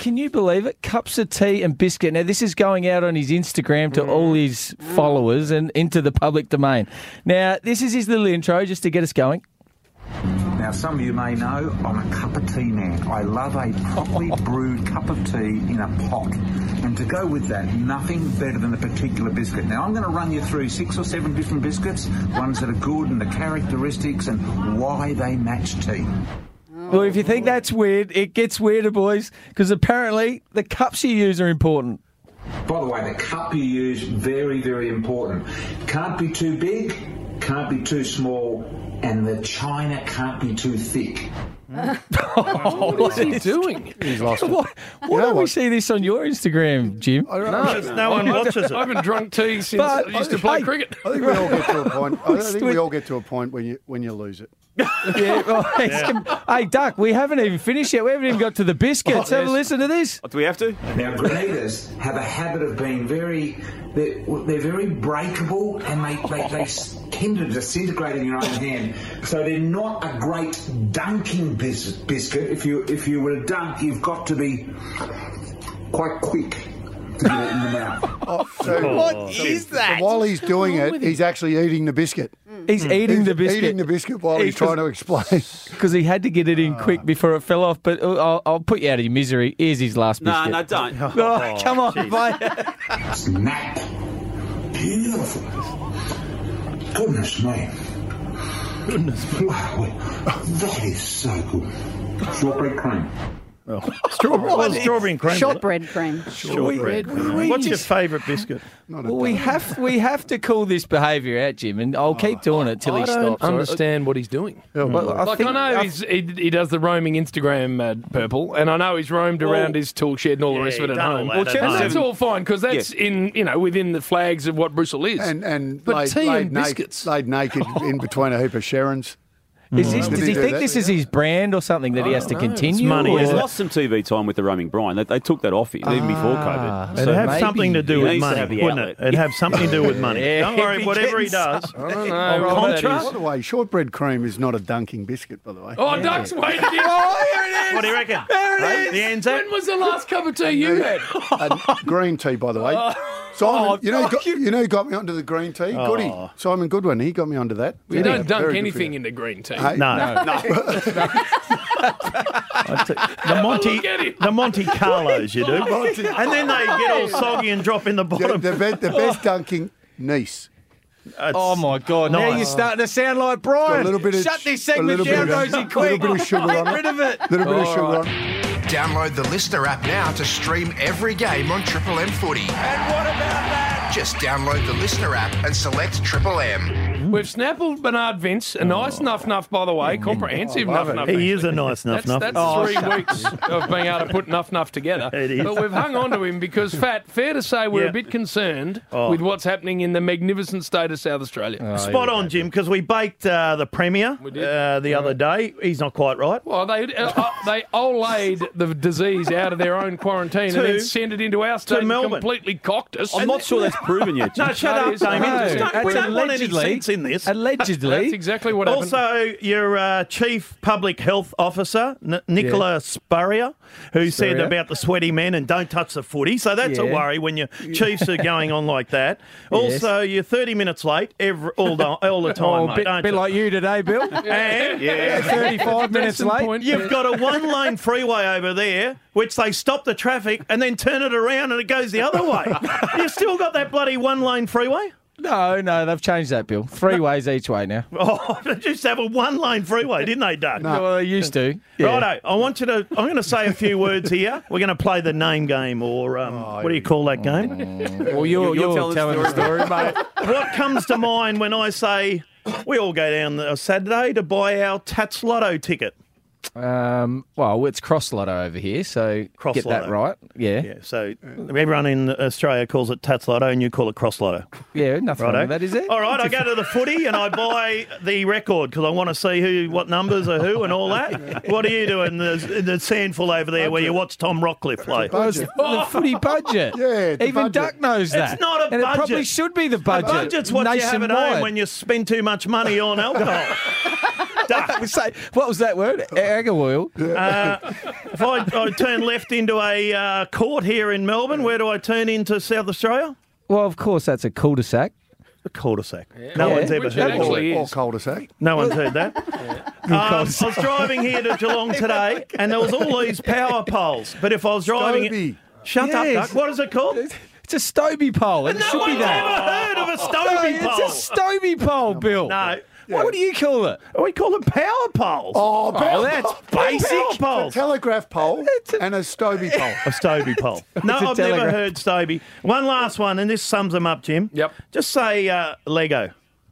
can you believe it? Cups of tea and biscuit. Now, this is going out on his Instagram to all his followers and into the public domain. Now, this is his little intro just to get us going. Now, some of you may know I'm a cup of tea man. I love a properly brewed cup of tea in a pot. And to go with that, nothing better than a particular biscuit. Now, I'm going to run you through 6 or 7 different biscuits, ones that are good and the characteristics and why they match tea. Well, if you think that's weird, it gets weirder, boys, because apparently the cups you use are important. By the way, the cup you use, very, very important. Can't be too big, can't be too small, and the china can't be too thick. What is he doing? He's lost it. Why don't we see this on your Instagram, Jim? No one watches it. I haven't drunk tea since I used to play cricket. I think we all get to a point. I think we all get to a point when you lose it. Yeah, well, hey, Duck, we haven't even finished yet. We haven't even got to the biscuits. Have a listen to this. Do we have to? Now, granitas have a habit of being they're very breakable and they tend to disintegrate in your own hand. So they're not a great dunking biscuit. If you were to dunk, you've got to be quite quick to get it in the mouth. What is that? So while he's doing it, he's actually eating the biscuit. He's eating the biscuit. Eating the biscuit while he's trying to explain. Because he had to get it in quick before it fell off. But I'll put you out of your misery. Here's his last biscuit. No, don't. Oh, come on, mate. Snap. Beautiful. Goodness me. Wow, that is so good. Shortbread cream. Strawberry and cream. Shortbread cream. Shortbread cream. What's your favourite biscuit? Well, we have to call this behaviour out, Jim, and I'll keep doing it till he stops. I don't understand what he's doing. Well, I know he does the roaming Instagram purple, and I know he's roamed around his tool shed and all the rest of it at home. That's all fine because that's within the flags of what Bristol is. But tea and biscuits laid naked in between a heap of Sharons. Does he think this is his brand or something that he has to continue? It's money. He's lost some TV time with the roaming Brian. They took that off him even before COVID. It'd have something to do with money, wouldn't it? It'd have something to do with money. Don't worry, whatever he does. I don't know. By the way, shortbread cream is not a dunking biscuit, by the way. Oh, Duck's waiting. Here it is. What do you reckon? There it is. The Anzac? When was the last cup of tea you had? Green tea, by the way. Simon, you know who got me onto the green tea? Goody. Simon Goodwin, he got me onto that. We don't dunk anything into green tea. No. The Monte Carlos, you do. And then they get all soggy and drop in the bottom. The best dunking, Nice. Oh, my God. Now you're starting to sound like Brian. Shut this segment down, Rosie, quick. A little bit of sugar on it. Get rid of it. A little bit of sugar on it. Download the Listener app now to stream every game on Triple M Footy. And what about that? Just download the Listener app and select Triple M. We've snappled Bernard Vince, a nice nuff, by the way, comprehensive nuff. He is a nice nuff. That's 3 weeks of being able to put nuff together. It is. But we've hung on to him because, fair to say, we're a bit concerned with what's happening in the magnificent state of South Australia. Spot on, Jim, because we baked the Premier the other day. He's not quite right. Well, they olayed the disease out of their own quarantine and then sent it into our state and completely cocked us. I'm not sure that's proven yet, Jim. No, shut up, Damien. We don't want any sense in this. Allegedly. That's exactly what happened. Also, your Chief Public Health Officer, Nicola Spurrier, who said about the sweaty men and don't touch the footy. So that's a worry when your Chiefs are going on like that. Also, you're 30 minutes late all the time, mate, bit like you today, Bill. And 35 minutes late. You've got a one-lane freeway over there, which they stop the traffic and then turn it around and it goes the other way. You've still got that bloody one-lane freeway? No, they've changed that, Bill. 3 ways each way now. Oh, they used to have a one-lane freeway, didn't they, Doug? No, well, they used to. Yeah. Righto, I'm going to say a few words here. We're going to play the name game, or what do you call that game? Well, you're telling the story, mate. What comes to mind when I say we all go down on Saturday to buy our Tats Lotto ticket? Well, it's Cross Lotto over here, so Cross get Lotto. that right. Yeah. So everyone in Australia calls it Tats Lotto and you call it Cross Lotto. Yeah, nothing wrong with that, is there? All right, I go to the footy and I buy the record because I want to see what numbers are who and all that. What are you doing in the sandful over there where you watch Tom Rockcliffe play? The footy budget. Yeah, even Duck knows that. It's not a and budget. It probably should be the budget. The budget's what you have at home when you spend too much money on alcohol. What was that word? Agawoil. If I turn left into a court here in Melbourne, where do I turn into South Australia? Well, of course, that's a cul-de-sac. A cul-de-sac. No one's ever heard that. Or cul-de-sac. No one's heard that. I was driving here to Geelong today, and there was all these power poles. But if I was driving... Stoby. Shut up, Duck. What is it called? It's a Stoby pole. It should be that. I've never heard of a Stoby pole. It's a Stoby pole, Bill. No. What do you call it? We call it power poles. Oh, that's basic. Power poles. A telegraph pole and a Stoby pole. A Stoby pole. No, I've never heard Stoby. One last one, and this sums them up, Jim. Yep. Just say Lego.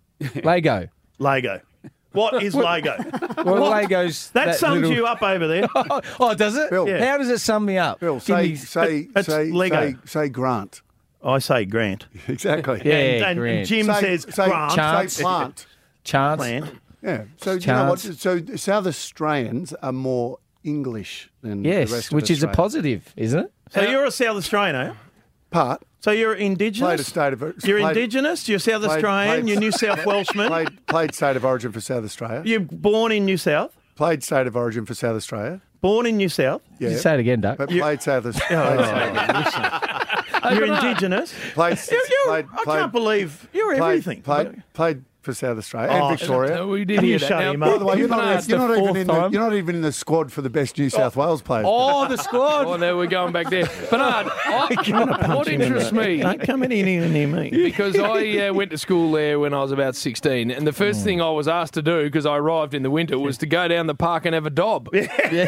Lego. Lego. What is Lego? Well, Lego's... That sums you up over there. Oh, does it? Bill. How does it sum me up? Bill, Give say me- Lego. say Grant. I say Grant. Exactly. Yeah, and Grant. Jim says Grant. Chance. Say plant. Chance. Plant. Yeah. So you know what? So South Australians are more English than the rest Yes, of which is a Australia. positive, isn't it? So you're a South Australian, eh? Part. So you're Indigenous? Played a state of. You're played- Indigenous? You're South Australian? You're New South Welshman? Played state of origin for South Australia. You're born in New South? Played state of origin for South Australia. Born in New South? Yeah. You say it again, Doug. But played South Australia. You're Indigenous? Played. I can't believe you're everything. Played for South Australia and Victoria. No, we did hear that. Now, By the way, you're Bernard, not even in the squad for the best New South Wales players. Oh, the squad. Oh, there we're going back there. Bernard, what interests me... Don't come anywhere near me. Because I went to school there when I was about 16, and the first thing I was asked to do, because I arrived in the winter, was to go down the park and have a dob. What?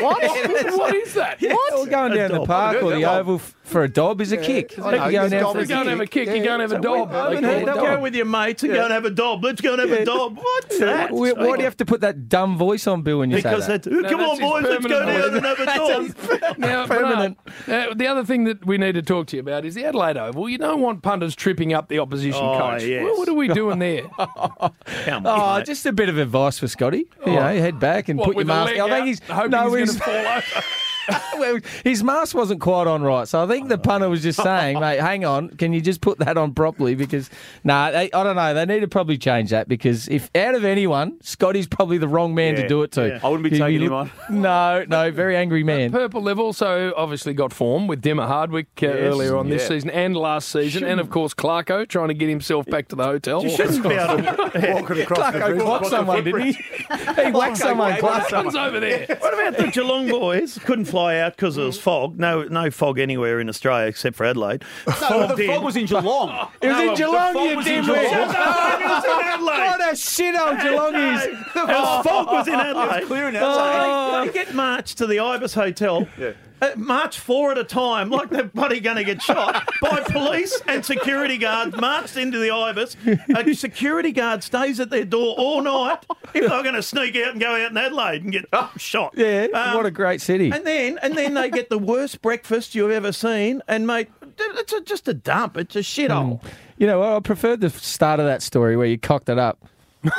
What is that? What? Well, going down the park or the oval for a dob is a kick. If you're going to have a kick, you're going to have a dob. Go with your mates and go and have a dob. Let's go and have a dob. What's that? Why do you have to put that dumb voice on, Bill, when you Because say that? come on, boys, let's go down and have a dob. Now, Permanent. Bernard, the other thing that we need to talk to you about is the Adelaide Oval. You don't want punters tripping up the opposition coach. Yes. What are we doing there? Come on, Oh, mate. just a bit of advice for Scotty. You know, head back and What, put your with the mask. leg I think out, he's hoping he's going to fall over. well, his mask wasn't quite on right, so I think the punter was just saying, "Mate, hang on, can you just put that on properly?" Because I don't know, they need to probably change that because if out of anyone, Scotty's probably the wrong man to do it to. Yeah. I wouldn't be taking him on. No, very angry man. Purple, they've also obviously got form with Dimmer Hardwick earlier on this season and last season, and of course Clarko trying to get himself back to the hotel. You shouldn't be able to Walking across the Clarko bridge. whacked someone, didn't he? He whacked someone. Someone's over there. What about the Geelong boys? Couldn't fly out because it was fog. No fog anywhere in Australia except for Adelaide. The fog was in Geelong. It was in Geelong, fog you was in dimwit. Geelong. It was in Adelaide. What a shithole Geelong is. The fog was in Adelaide. clear in They get marched to the Ibis Hotel. March 4 at a time, like they're bloody going to get shot by police and security guards. Marched into the Ibis. A security guard stays at their door all night if they're going to sneak out and go out in Adelaide and get shot. Yeah, what a great city. And then they get the worst breakfast you've ever seen. And mate, it's just a dump. It's a shithole. You know what? I preferred the start of that story where you cocked it up.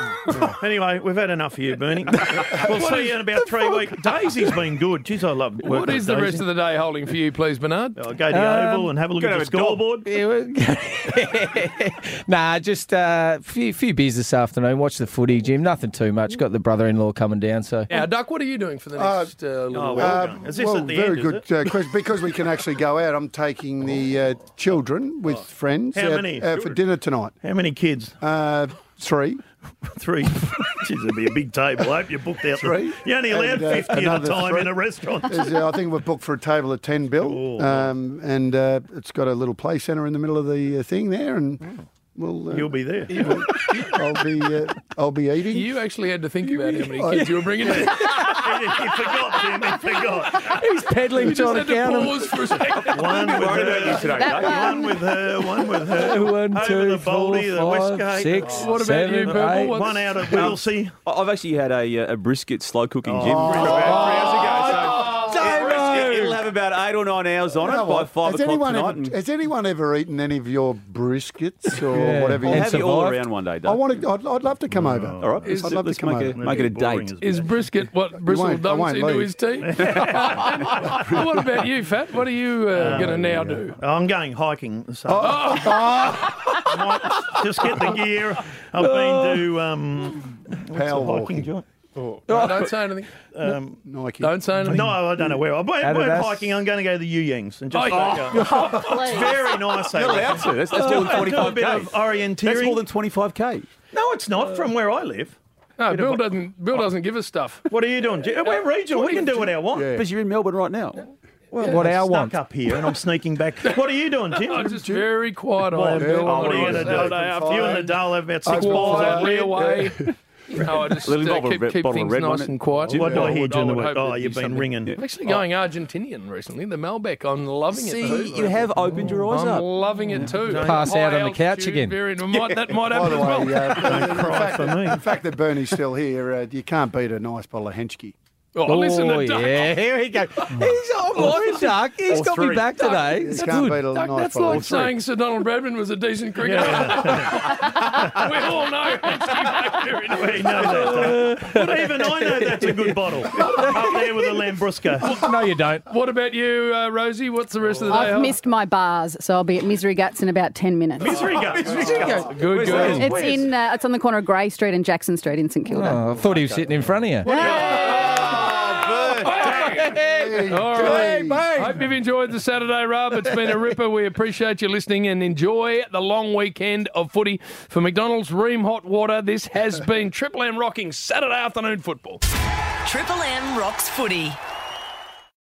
Anyway, we've had enough of you, Bernie. We'll see you in about 3 weeks. Daisy's been good. Jeez, I love working What is the with rest Daisy. of the day holding for you, please, Bernard? I'll go to the Oval and have a look at the scoreboard. Nah, just a few beers this afternoon. Watch the footy, Jim. Nothing too much. Got the brother-in-law coming down, so. Now, Duck, what are you doing for the next little while? Is this at the very end, good question. Because we can actually go out, I'm taking the children with friends How many? for dinner tonight. How many kids? 3. 3. Jeez, it'll be a big table. I hope you booked out. 3. You're only allowed And, 50 at a another time 3. in a restaurant. I think we've booked for a table of 10, Bill. And it's got a little play centre in the middle of the thing there, and we'll. You'll be there. I'll be eating. You actually had to think about how many kids you were bringing in. He forgot, Tim. He forgot. He's peddling, You just trying had to count to them. pause for a second. One with That one with her, one with her. 1, Over 2, the 4, Baldy, the 5, Westgate. 6, What about 7, you, Purple? 8. What's- One out of Willsey. I've actually had a brisket slow cooking, Jim. Oh. About 3 hours ago. Damo! It'll have about 8 or 9 hours on You know it by what? 5 Has o'clock tonight. has anyone ever eaten any of your briskets or Yeah. whatever? I'll you have you all survived. around one day, I Doug. want to. I'd love to come over. All right, I'd love to let's come over. make it a date. Is brisket what Bristol won't- I dumps won't into leave. his tea? What about you, Fat? What are you going to now do? I'm going hiking this afternoon. I might just get the gear. I've been to what's the Power hiking walking. joint? Oh, no, don't say anything. Nike. Don't say anything. No, I don't know where. I'm Adidas. hiking. I'm going to go to the Yu Yangs and just Oh, it's very nice. You're allowed to. That's more than 25K. A bit of orienteering. That's more than 25K. No, it's not from where I live. No, Bill doesn't give us stuff. What are you doing? We're regional. We can do what I want. Because you're in Melbourne right now. Well, What I'm our stuck want? up here and I'm sneaking back. What are you doing, Jim? I'm just very quiet. I am, Bill. What are you going to do? You and the Dale have about 6 balls out Quietly there. away. No, I just keep things nice and quiet. What do I hear during the would week? hope Oh, there'd you've be been something. ringing. I'm actually going Argentinian recently. The Malbec. I'm loving it. See, too. you have opened your eyes I'm up. loving it too. Pass out High on the couch altitude, again. That might By happen the as well. way, the fact that Bernie's still here, you can't beat a nice bottle of Henschke. Oh, listen to Duck. yeah, here we go. I'm like Duck. He's got me back today. You It's can't good. beat a Duck, nice that's bottle like of three. saying Sir Donald Bradman was a decent cricketer. We all know. We know that. But even I know that's a good bottle. Up there with a Lambrusco. No, you don't. What about you, Rosie? What's the rest of the day? I've missed my bars, so I'll be at Misery Guts in about 10 minutes. Misery Guts. Good girl. It's on the corner of Grey Street and Jackson Street in St Kilda. Oh, I thought he was sitting in front of you. All right. Hope you've enjoyed the Saturday Rub. It's been a ripper. We appreciate you listening and enjoy the long weekend of footy. For McDonald's Ream Hot Water, this has been Triple M rocking Saturday afternoon football. Triple M rocks footy.